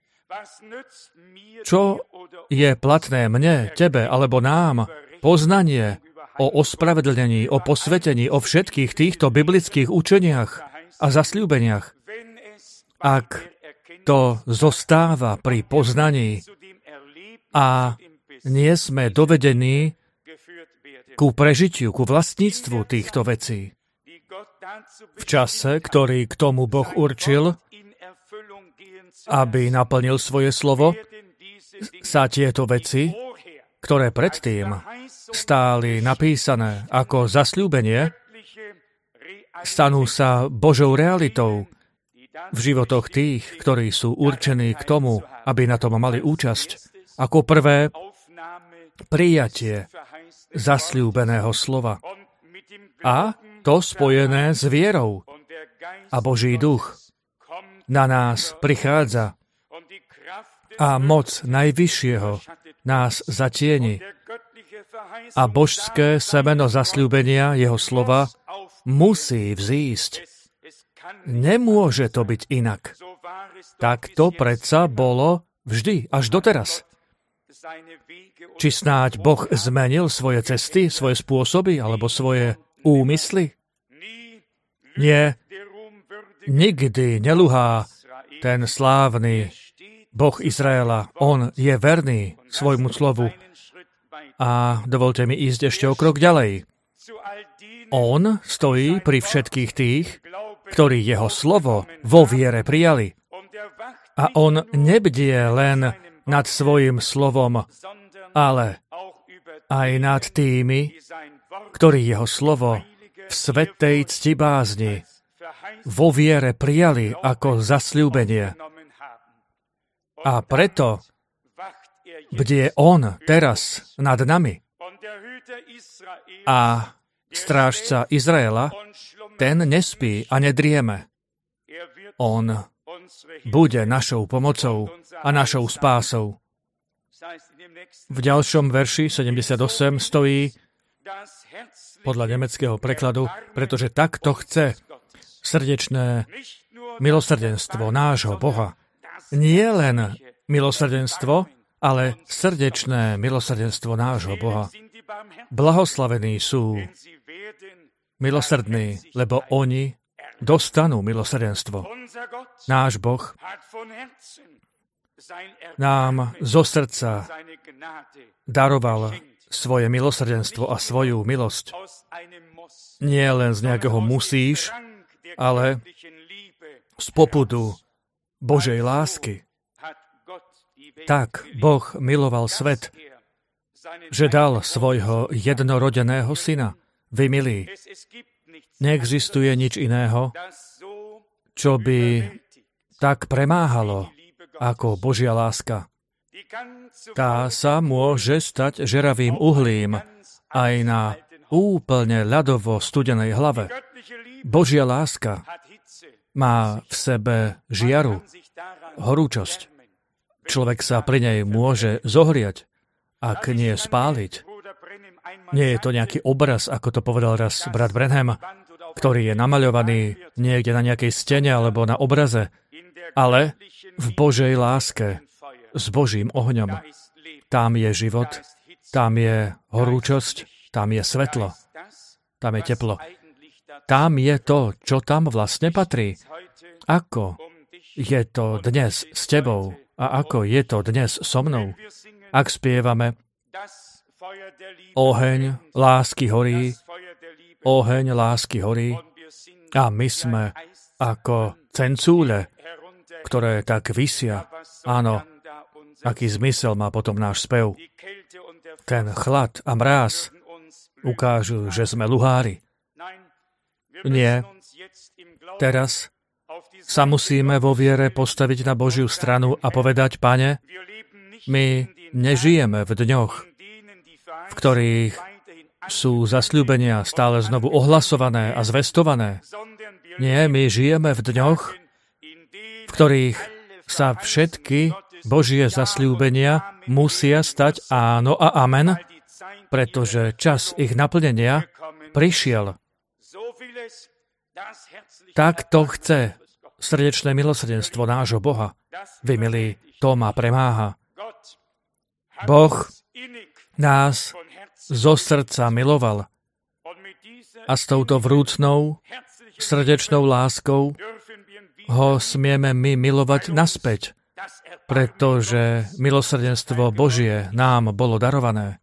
Čo je platné mne, tebe alebo nám, poznanie o ospravedlnení, o posvetení, o všetkých týchto biblických učeniach a zasľúbeniach, ak to zostáva pri poznaní a nie sme dovedení ku prežitiu, ku vlastníctvu týchto vecí. V čase, ktorý k tomu Boh určil, aby naplnil svoje slovo, sa tieto veci, ktoré predtým stáli napísané ako zasľúbenie, stanú sa Božou realitou v životoch tých, ktorí sú určení k tomu, aby na tom mali účasť. Ako prvé, prijatie zasľúbeného slova. A to spojené s vierou. A Boží duch na nás prichádza a moc Najvyššieho nás zatieni. A božské semeno zasľúbenia, jeho slova, musí vzísť. Nemôže to byť inak. Tak to predsa bolo vždy, až doteraz. Či snáď Boh zmenil svoje cesty, svoje spôsoby alebo svoje úmysly? Nie. Nikdy neluhá ten slávny Boh Izraela. On je verný svojmu slovu. A dovolte mi ísť ešte o krok ďalej. On stojí pri všetkých tých, ktorí jeho slovo vo viere prijali. A on nebdie len nad svojim slovom, ale aj nad tými, ktorí jeho slovo v svätej ctibázni vo viere prijali ako zasľúbenie. A preto bdie on teraz nad nami. A strážca Izraela, ten nespí a nedrieme. On bude našou pomocou a našou spásou. V ďalšom verši 78 stojí podľa nemeckého prekladu, pretože takto chce srdečné milosrdenstvo nášho Boha. Nie len milosrdenstvo, ale srdečné milosrdenstvo nášho Boha. Blahoslavení sú milosrdní, lebo oni dostanú milosrdenstvo. Náš Boh nám zo srdca daroval svoje milosrdenstvo a svoju milosť. Nie len z nejakého musíš, ale z popudu Božej lásky. Tak Boh miloval svet, že dal svojho jednorodeného syna. Vy, milí, neexistuje nič iného, čo by tak premáhalo ako Božia láska. Tá sa môže stať žeravým uhlím aj na úplne ľadovo studenej hlave. Božia láska má v sebe žiaru, horúčosť. Človek sa pri nej môže zohriať, ak nie spáliť. Nie je to nejaký obraz, ako to povedal raz brat Branham, ktorý je namaľovaný niekde na nejakej stene alebo na obraze, ale v Božej láske, s Božím ohňom. Tam je život, tam je horúčosť, tam je svetlo, tam je teplo. Tam je to, čo tam vlastne patrí. Ako je to dnes s tebou a ako je to dnes so mnou. Ak spievame oheň lásky horí, oheň lásky horí a my sme ako cencúle, ktoré tak visia. Áno, aký zmysel má potom náš spev. Ten chlad a mráz ukážu, že sme luhári. Nie. Teraz sa musíme vo viere postaviť na Božiu stranu a povedať, Pane, my nežijeme v dňoch, v ktorých sú zasľúbenia stále znovu ohlasované a zvestované. Nie, my žijeme v dňoch, v ktorých sa všetky Božie zasľúbenia musia stať áno a amen, pretože čas ich naplnenia prišiel. Tak to chce srdečné milosrdenstvo nášho Boha. Vy, milí, to ma premáha. Boh nás zo srdca miloval a s touto vrúcnou, srdečnou láskou ho smieme my milovať naspäť, pretože milosrdenstvo Božie nám bolo darované.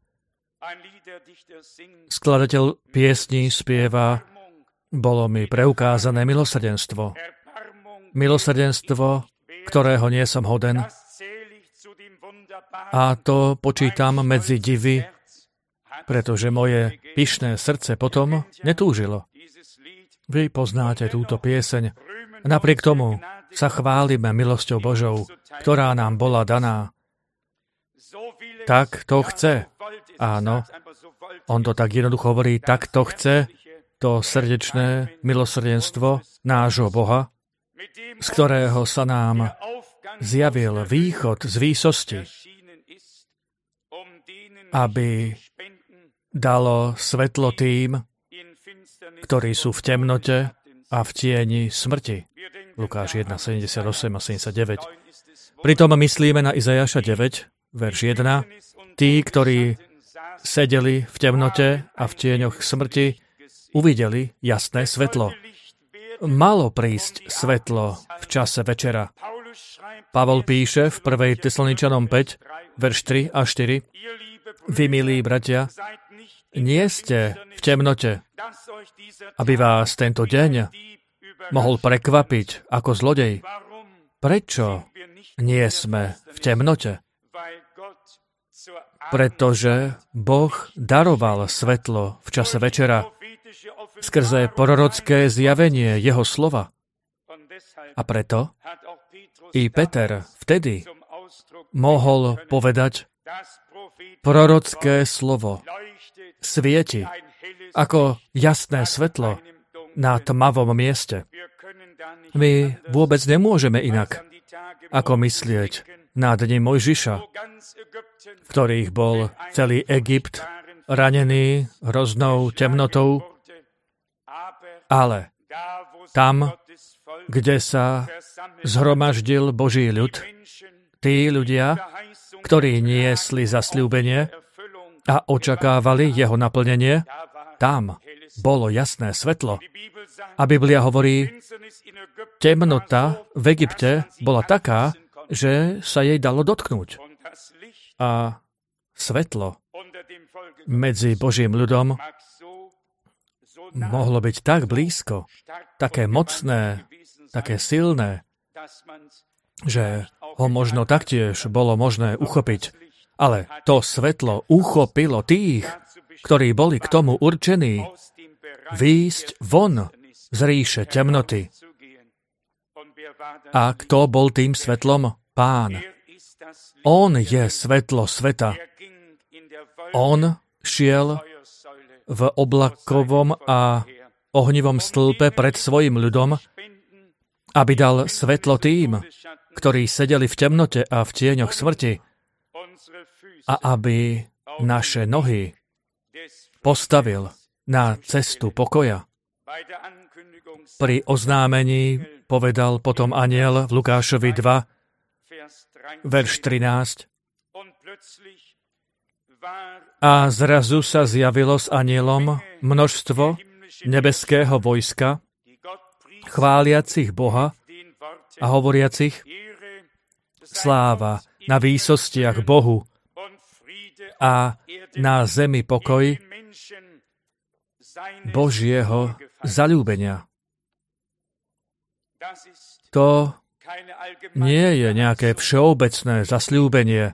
Skladateľ piesní spieva: bolo mi preukázané milosrdenstvo. Milosrdenstvo, ktorého nie som hoden, a to počítam medzi divy, pretože moje pyšné srdce potom netúžilo. Vy poznáte túto pieseň. Napriek tomu sa chválime milosťou Božou, ktorá nám bola daná. Tak to chce. Áno, on to tak jednoducho hovorí, tak to chce, to srdečné milosrdenstvo nášho Boha, z ktorého sa nám zjavil východ z výsosti, aby dalo svetlo tým, ktorí sú v temnote a v tieni smrti. Lukáš 1, 78 a 79. Pritom myslíme na Izajaša 9, verš 1. Tí, ktorí sedeli v temnote a v tieňoch smrti, uvideli jasné svetlo. Malo prísť svetlo v čase večera. Pavol píše v 1. Tesaloničanom 5, verš 3 a 4. Vy, milí bratia, nie ste v temnote, aby vás tento deň mohol prekvapiť ako zlodej. Prečo nie sme v temnote? Pretože Boh daroval svetlo v čase večera skrze prorocké zjavenie jeho slova. A preto i Peter vtedy mohol povedať: prorocké slovo svieti ako jasné svetlo na tmavom mieste. My vôbec nemôžeme inak, ako myslieť na dni Mojžiša, v ktorých bol celý Egypt ranený hroznou temnotou, ale tam, kde sa zhromaždil Boží ľud, tí ľudia, ktorí niesli zasľúbenie a očakávali jeho naplnenie, tam bolo jasné svetlo. A Biblia hovorí, temnota v Egypte bola taká, že sa jej dalo dotknúť. A svetlo medzi Božím ľudom mohlo byť tak blízko, také mocné, také silné, že ho možno taktiež bolo možné uchopiť. Ale to svetlo uchopilo tých, ktorí boli k tomu určení, výjsť von z ríše temnoty. A kto bol tým svetlom? Pán. On je svetlo sveta. On šiel v oblakovom a ohnivom stĺpe pred svojim ľudom, aby dal svetlo tým, ktorí sedeli v temnote a v tieňoch smrti, a aby naše nohy postavil na cestu pokoja. Pri oznámení povedal potom anjel v Lukášovi 2, verš 13. A zrazu sa zjavilo s anjelom množstvo nebeského vojska, chváliacich Boha a hovoriacich: sláva na výsostiach Bohu a na zemi pokoj Božieho zaľúbenia. To nie je nejaké všeobecné zasľúbenie,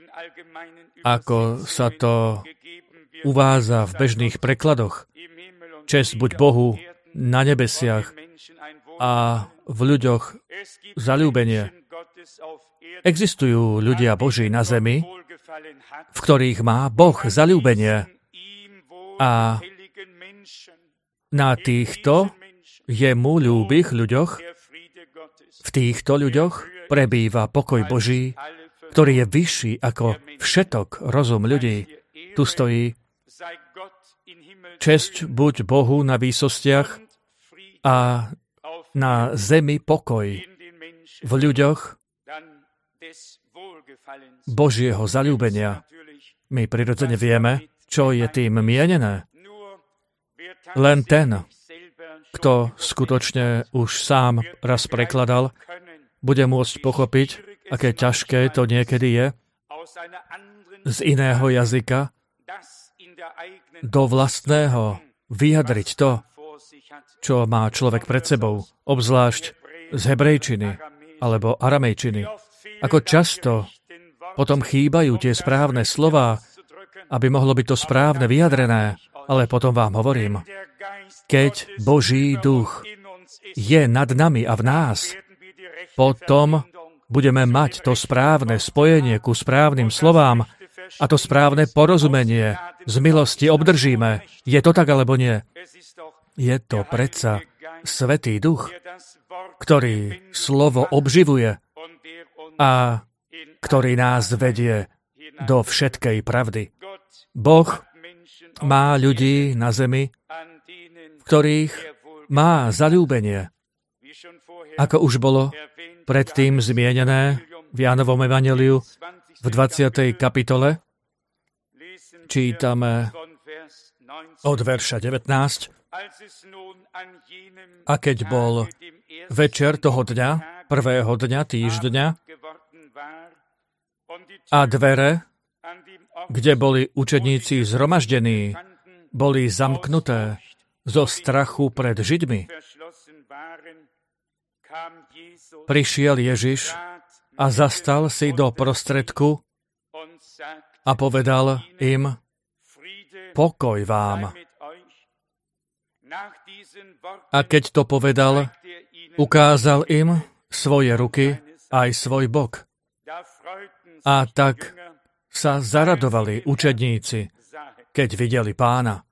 ako sa to uvádza v bežných prekladoch. Česť buď Bohu na nebesiach a v ľuďoch zaľúbenie. Existujú ľudia Boží na zemi, v ktorých má Boh zaľúbenie, a na týchto jemu ľúbych ľuďoch, v týchto ľuďoch prebýva pokoj Boží, ktorý je vyšší ako všetok rozum ľudí. Tu stojí: Česť buď Bohu na výsostiach a na zemi pokoj v ľuďoch Božieho zaľúbenia. My prirodzene vieme, čo je tým mienené. Len ten, kto skutočne už sám raz prekladal, bude môcť pochopiť, aké ťažké to niekedy je z iného jazyka do vlastného vyjadriť to, čo má človek pred sebou, obzvlášť z hebrejčiny alebo aramejčiny. Ako často potom chýbajú tie správne slová, aby mohlo byť to správne vyjadrené, ale potom vám hovorím, keď Boží duch je nad nami a v nás, potom budeme mať to správne spojenie ku správnym slovám a to správne porozumenie z milosti obdržíme. Je to tak, alebo nie? Je to predsa Svätý Duch, ktorý slovo obživuje a ktorý nás vedie do všetkej pravdy. Boh má ľudí na zemi, v ktorých má zaľúbenie. Ako už bolo predtým zmienené v Jánovom evanjeliu v 20. kapitole, čítame od verša 19. A keď bol večer toho dňa, prvého dňa týždňa, a dvere, kde boli učeníci zhromaždení, boli zamknuté zo strachu pred Židmi, prišiel Ježiš a zastal si do prostredku a povedal im, pokoj vám. A keď to povedal, ukázal im svoje ruky aj svoj bok. A tak sa zaradovali učedníci, keď videli Pána.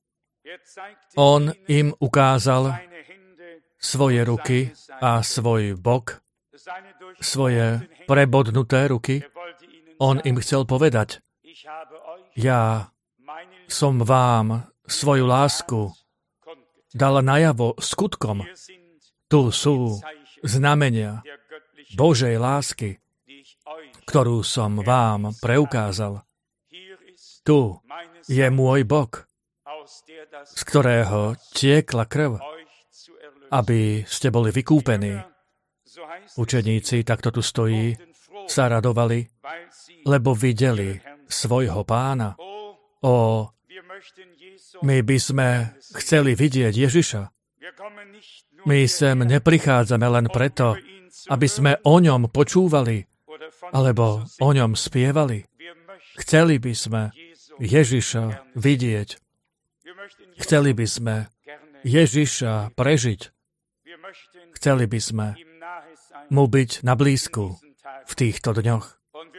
On im ukázal svoje ruky a svoj bok, svoje prebodnuté ruky. On im chcel povedať, ja som vám svoju lásku dal najavo skutkom. Tu sú znamenia Božej lásky, ktorú som vám preukázal. Tu je môj bok, z ktorého tiekla krv, aby ste boli vykúpení. Učeníci, takto tu stojí, sa radovali, lebo videli svojho Pána. My by sme chceli vidieť Ježiša. My sem neprichádzame len preto, aby sme o ňom počúvali, alebo o ňom spievali. Chceli by sme Ježiša vidieť. Chceli by sme Ježiša prežiť. Chceli by sme mu byť na blízku v týchto dňoch.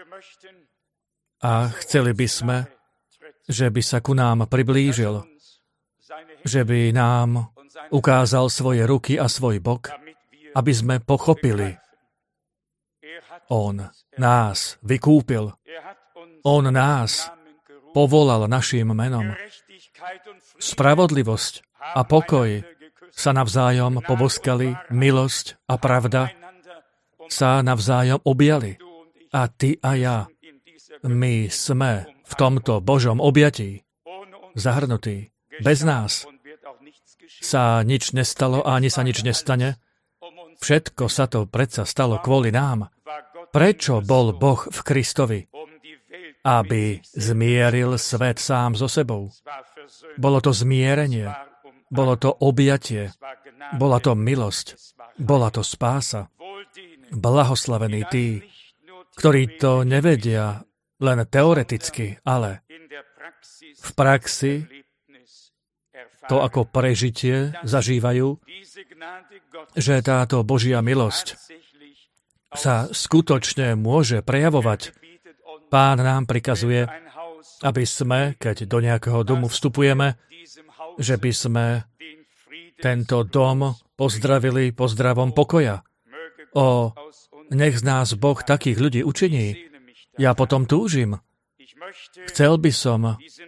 A chceli by sme, že by sa ku nám priblížil, že by nám ukázal svoje ruky a svoj bok, aby sme pochopili. On nás vykúpil. On nás povolal naším menom. Spravodlivosť a pokoj sa navzájom poboskali, milosť a pravda sa navzájom objali. A ty a ja, my sme v tomto Božom objatí zahrnutí. Bez nás sa nič nestalo a ani sa nič nestane. Všetko sa to predsa stalo kvôli nám. Prečo bol Boh v Kristovi? Aby zmieril svet sám so sebou. Bolo to zmierenie, bolo to objatie, bola to milosť, bola to spása. Blahoslavení tí, ktorí to nevedia len teoreticky, ale v praxi to ako prežitie zažívajú, že táto Božia milosť sa skutočne môže prejavovať. Pán nám prikazuje, aby sme, keď do nejakého domu vstupujeme, že by sme tento dom pozdravili pozdravom pokoja. Nech z nás Boh takých ľudí učiní. Ja potom túžim. Chcel by som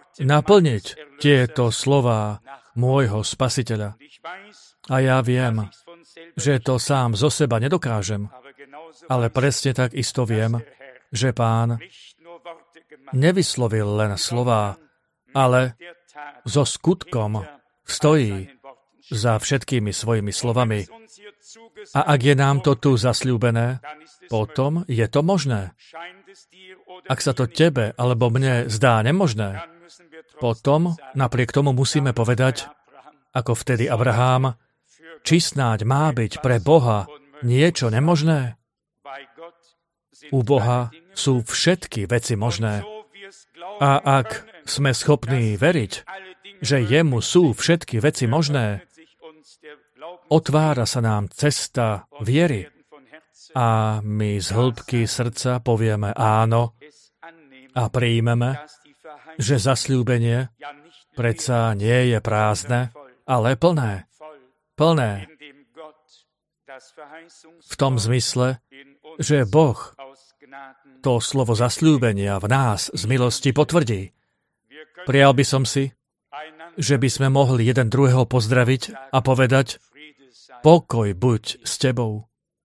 naplniť tieto slová môjho Spasiteľa. A ja viem, že to sám zo seba nedokážem, ale presne tak isto viem, že Pán nevyslovil len slová, ale so skutkom stojí za všetkými svojimi slovami. A ak je nám to tu zasľúbené, potom je to možné. Ak sa to tebe alebo mne zdá nemožné, potom napriek tomu musíme povedať, ako vtedy Abraham, či snáď má byť pre Boha niečo nemožné? U Boha sú všetky veci možné. A ak sme schopní veriť, že jemu sú všetky veci možné, otvára sa nám cesta viery a my z hĺbky srdca povieme áno a príjmeme, že zasľúbenie predsa nie je prázdne, ale plné. Plné. V tom zmysle, že Boh to slovo zasľúbenia v nás z milosti potvrdí. Prijal by som si, že by sme mohli jeden druhého pozdraviť a povedať pokoj buď s tebou.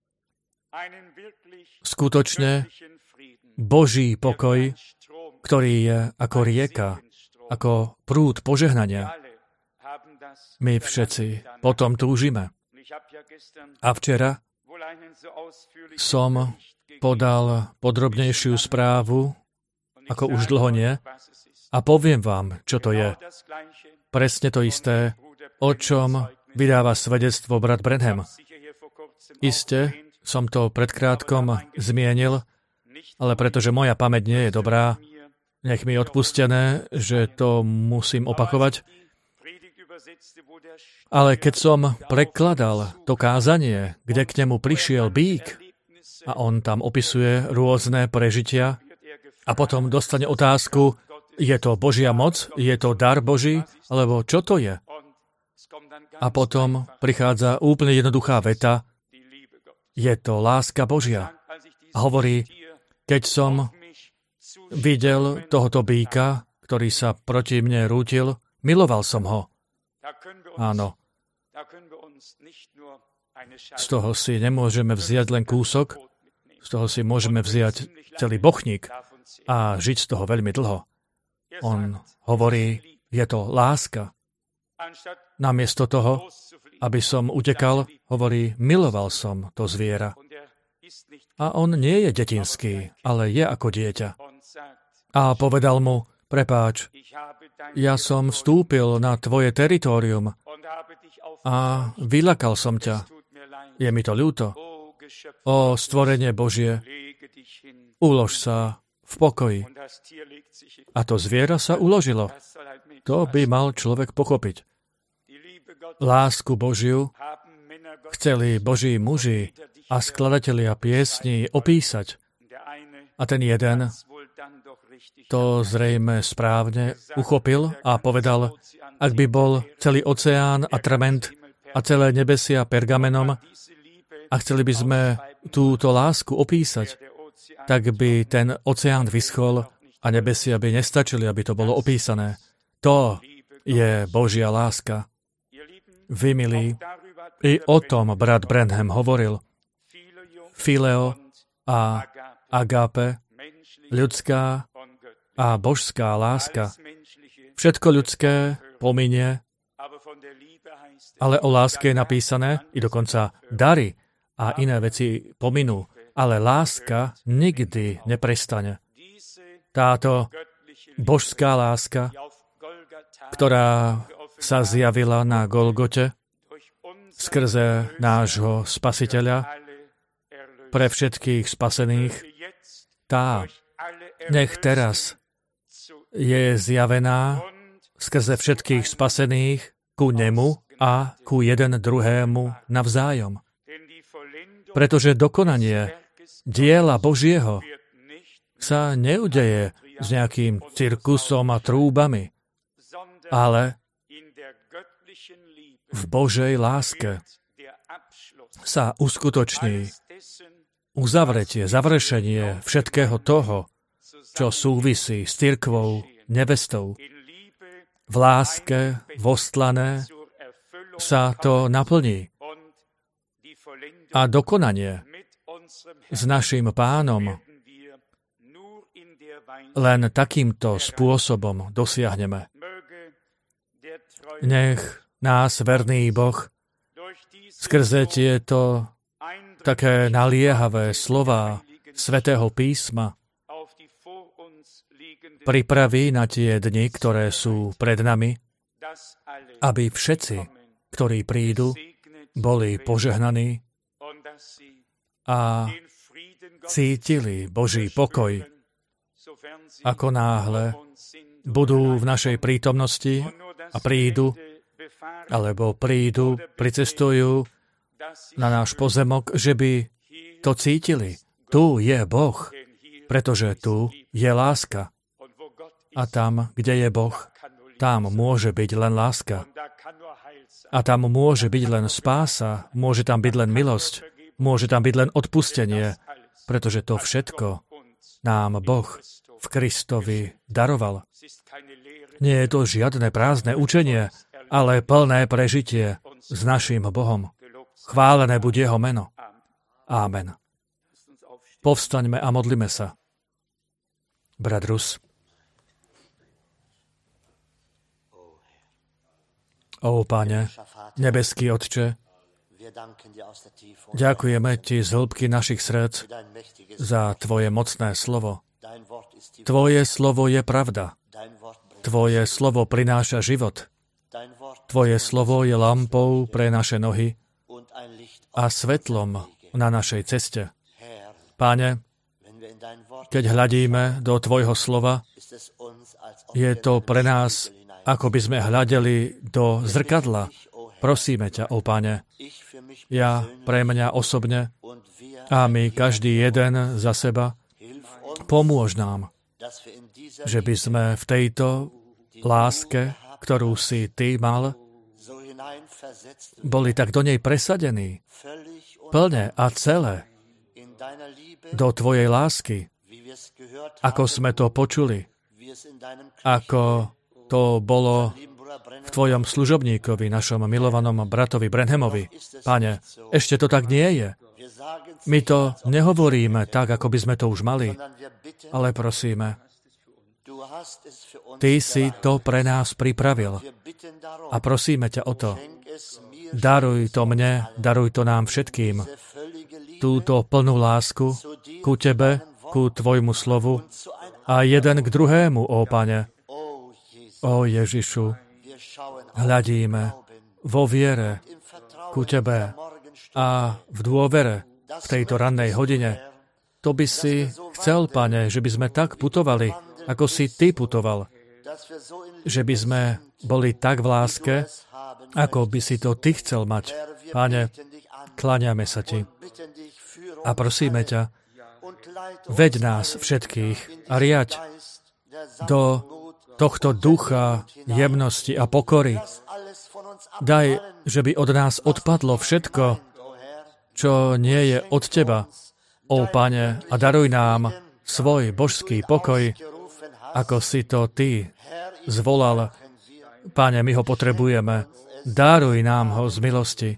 Skutočne Boží pokoj, ktorý je ako rieka, ako prúd požehnania. My všetci potom túžime. A včera som podal podrobnejšiu správu, ako už dlho nie, a poviem vám, čo to je. Presne to isté, o čom vydáva svedectvo brat Branham. Iste som to predkrátkom zmienil, ale pretože moja pamäť nie je dobrá, nech mi je odpustené, že to musím opakovať. Ale keď som prekladal to kázanie, kde k nemu prišiel bík a on tam opisuje rôzne prežitia a potom dostane otázku, je to Božia moc, je to dar Boží, alebo čo to je? A potom prichádza úplne jednoduchá veta, je to láska Božia. A hovorí, keď som videl tohoto býka, ktorý sa proti mne rútil, miloval som ho. Áno. Z toho si nemôžeme vziať len kúsok, z toho si môžeme vziať celý bochník a žiť z toho veľmi dlho. On hovorí, je to láska. Namiesto toho, aby som utekal, hovorí, miloval som to zviera. A on nie je detinský, ale je ako dieťa. A povedal mu, prepáč, ja som vstúpil na tvoje teritorium a vylakal som ťa. Je mi to ľúto. O stvorenie Božie, ulož sa v pokoji. A to zviera sa uložilo. To by mal človek pochopiť. Lásku Božiu chceli Boží muži a skladatelia piesní opísať. A ten jeden to zrejme správne uchopil a povedal, ak by bol celý oceán atrament a celé nebesia pergamenom a chceli by sme túto lásku opísať, tak by ten oceán vyschol a nebesia by nestačili, aby to bolo opísané. To je Božia láska. Vy, milí, i o tom brat Branham hovoril. Fileo a agape, ľudská a božská láska. Všetko ľudské pominie, ale o láske je napísané, i dokonca dary a iné veci pominú, ale láska nikdy neprestane. Táto božská láska, ktorá sa zjavila na Golgote skrze nášho Spasiteľa pre všetkých spasených, tá nech teraz je zjavená skrze všetkých spasených ku nemu a ku jeden druhému navzájom. Pretože dokonanie diela Božieho sa neudeje s nejakým cirkusom a trúbami, ale v Božej láske sa uskutoční uzavretie, završenie všetkého toho, čo súvisí s cirkvou, nevestou. v láske vostlané sa to naplní. A dokonanie s našim Pánom len takýmto spôsobom dosiahneme. Nech nás verný Boh skrze tieto také naliehavé slová Svätého písma pripraví na tie dni, ktoré sú pred nami, aby všetci, ktorí prídu, boli požehnaní a cítili Boží pokoj, ako náhle budú v našej prítomnosti a prídu, pricestujú na náš pozemok, že by to cítili. Tu je Boh, pretože tu je láska. A tam, kde je Boh, tam môže byť len láska. A tam môže byť len spása, môže tam byť len milosť, môže tam byť len odpustenie, pretože to všetko nám Boh v Kristovi daroval. Nie je to žiadne prázdne učenie, ale plné prežitie s naším Bohom. Chválené buď jeho meno. Amen. Povstaňme a modlime sa. Brat Rus. Ó, Pane, nebeský Otče, ďakujeme Ti z hĺbky našich srdc za Tvoje mocné slovo. Tvoje slovo je pravda. Tvoje slovo prináša život. Tvoje slovo je lampou pre naše nohy a svetlom na našej ceste. Páne, keď hľadíme do Tvojho slova, je to pre nás, ako by sme hľadeli do zrkadla. Prosíme ťa, ó Pane, ja pre mňa osobne a my každý jeden za seba, pomôž nám, že by sme v tejto láske, ktorú si Ty mal, boli tak do nej presadení, plne a celé, do Tvojej lásky, ako sme to počuli, ako to bolo v Tvojom služobníkovi, našom milovanom bratovi Branhamovi. Pane, ešte to tak nie je. My to nehovoríme tak, ako by sme to už mali, ale prosíme, Ty si to pre nás pripravil a prosíme ťa o to. Daruj to mne, daruj to nám všetkým. Túto plnú lásku ku Tebe, ku Tvojmu slovu a jeden k druhému, ó Pane. Ó Ježišu, hľadíme vo viere ku Tebe a v dôvere v tejto rannej hodine. To by si chcel, Pane, že by sme tak putovali, ako si Ty putoval. Že by sme boli tak v láske, ako by si to Ty chcel mať. Pane, kláňame sa Ti a prosíme ťa, veď nás všetkých a riaď do tohto ducha jemnosti a pokory. Daj, že by od nás odpadlo všetko, čo nie je od Teba, ó Pane, a daruj nám svoj božský pokoj, ako si to Ty zvolal. Pane, my ho potrebujeme. Daruj nám ho z milosti.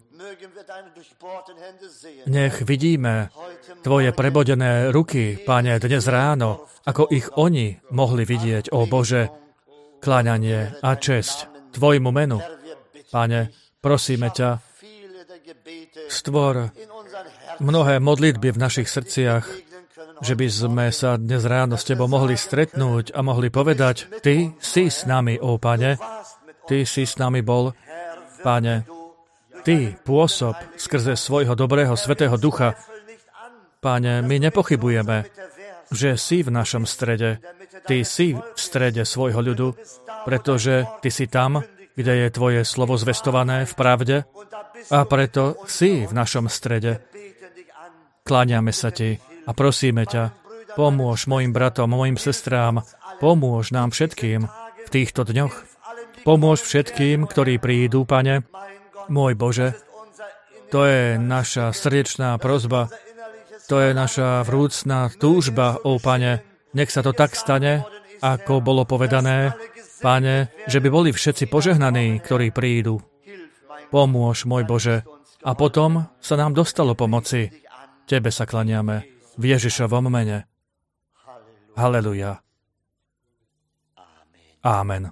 Nech vidíme Tvoje prebodené ruky, Pane, dnes ráno, ako ich oni mohli vidieť, ó Bože, kláňanie a česť Tvojmu menu. Pane, prosíme ťa, stvor mnohé modlitby v našich srdciach, že by sme sa dnes ráno s Tebou mohli stretnúť a mohli povedať, Ty si s nami, ó Pane, Ty si s nami bol, Pane, Ty pôsob skrze svojho dobrého Svätého Ducha. Pane, my nepochybujeme, že si v našom strede. Ty si v strede svojho ľudu, pretože Ty si tam, kde je Tvoje slovo zvestované v pravde a preto si v našom strede. Kláňame sa Ti a prosíme ťa, pomôž mojim bratom, mojim sestrám, pomôž nám všetkým v týchto dňoch. Pomôž všetkým, ktorí prídu, Pane, môj Bože. To je naša srdečná prosba, to je naša vrúcna túžba, ó Pane. Nech sa to tak stane, ako bolo povedané Páne, že by boli všetci požehnaní, ktorí prídu. Pomôž, môj Bože, a potom sa nám dostalo pomoci. Tebe sa klaniame v Ježišovom mene. Haleluja. Amen.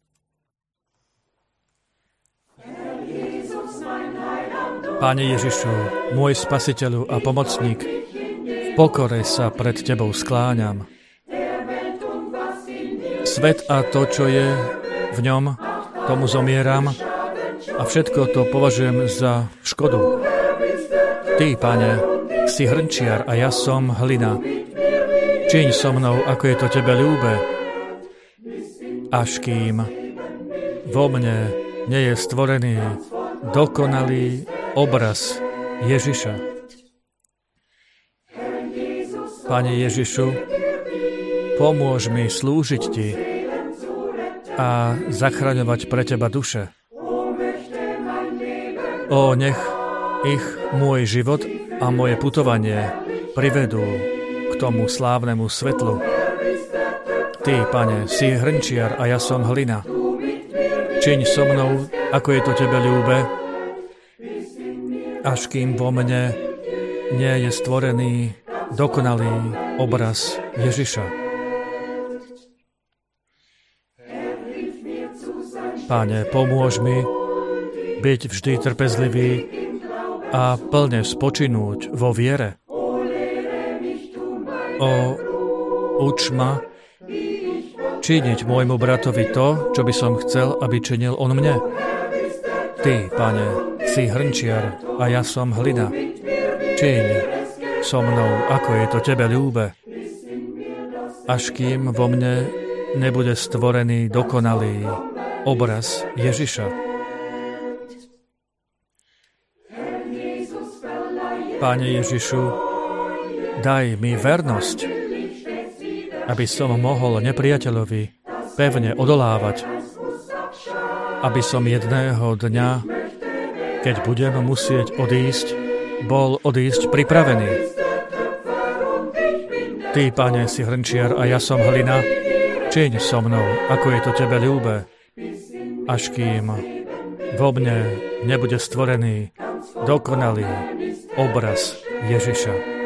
Pane Ježišu, môj Spasiteľu a pomocník, v pokore sa pred Tebou skláňam. Svet a to, čo je v ňom, tomu zomieram a všetko to považujem za škodu. Ty, Pane, si hrnčiar a ja som hlina. Čiň so mnou, ako je to Tebe ľúbe, až kým vo mne nie je stvorený dokonalý obraz Ježiša. Pane Ježišu, pomôž mi slúžiť Ti a zachraňovať pre Teba duše. O, nech ich môj život a moje putovanie privedú k tomu slávnemu svetlu. Ty, Pane, si hrnčiar a ja som hlina. Čiň so mnou, ako je to Tebe ľúbe, až kým vo mne nie je stvorený dokonalý obraz Ježiša. Pane, pomôž mi byť vždy trpezlivý a plne spočinúť vo viere. Uč ma činiť môjmu bratovi to, čo by som chcel, aby činil on mne. Ty, Pane, si hrnčiar a ja som hlina. Čiň so mnou, ako je to Tebe ľúbe, až kým vo mne nebude stvorený dokonalý obraz Ježiša. Pane Ježišu, daj mi vernosť, aby som mohol nepriateľovi pevne odolávať, aby som jedného dňa, keď budem musieť odísť, bol odísť pripravený. Ty, Pane, si hrnčiar a ja som hlina, čiň so mnou, ako je to Tebe ľúbe, až kým vo mne nebude stvorený dokonalý obraz Ježiša.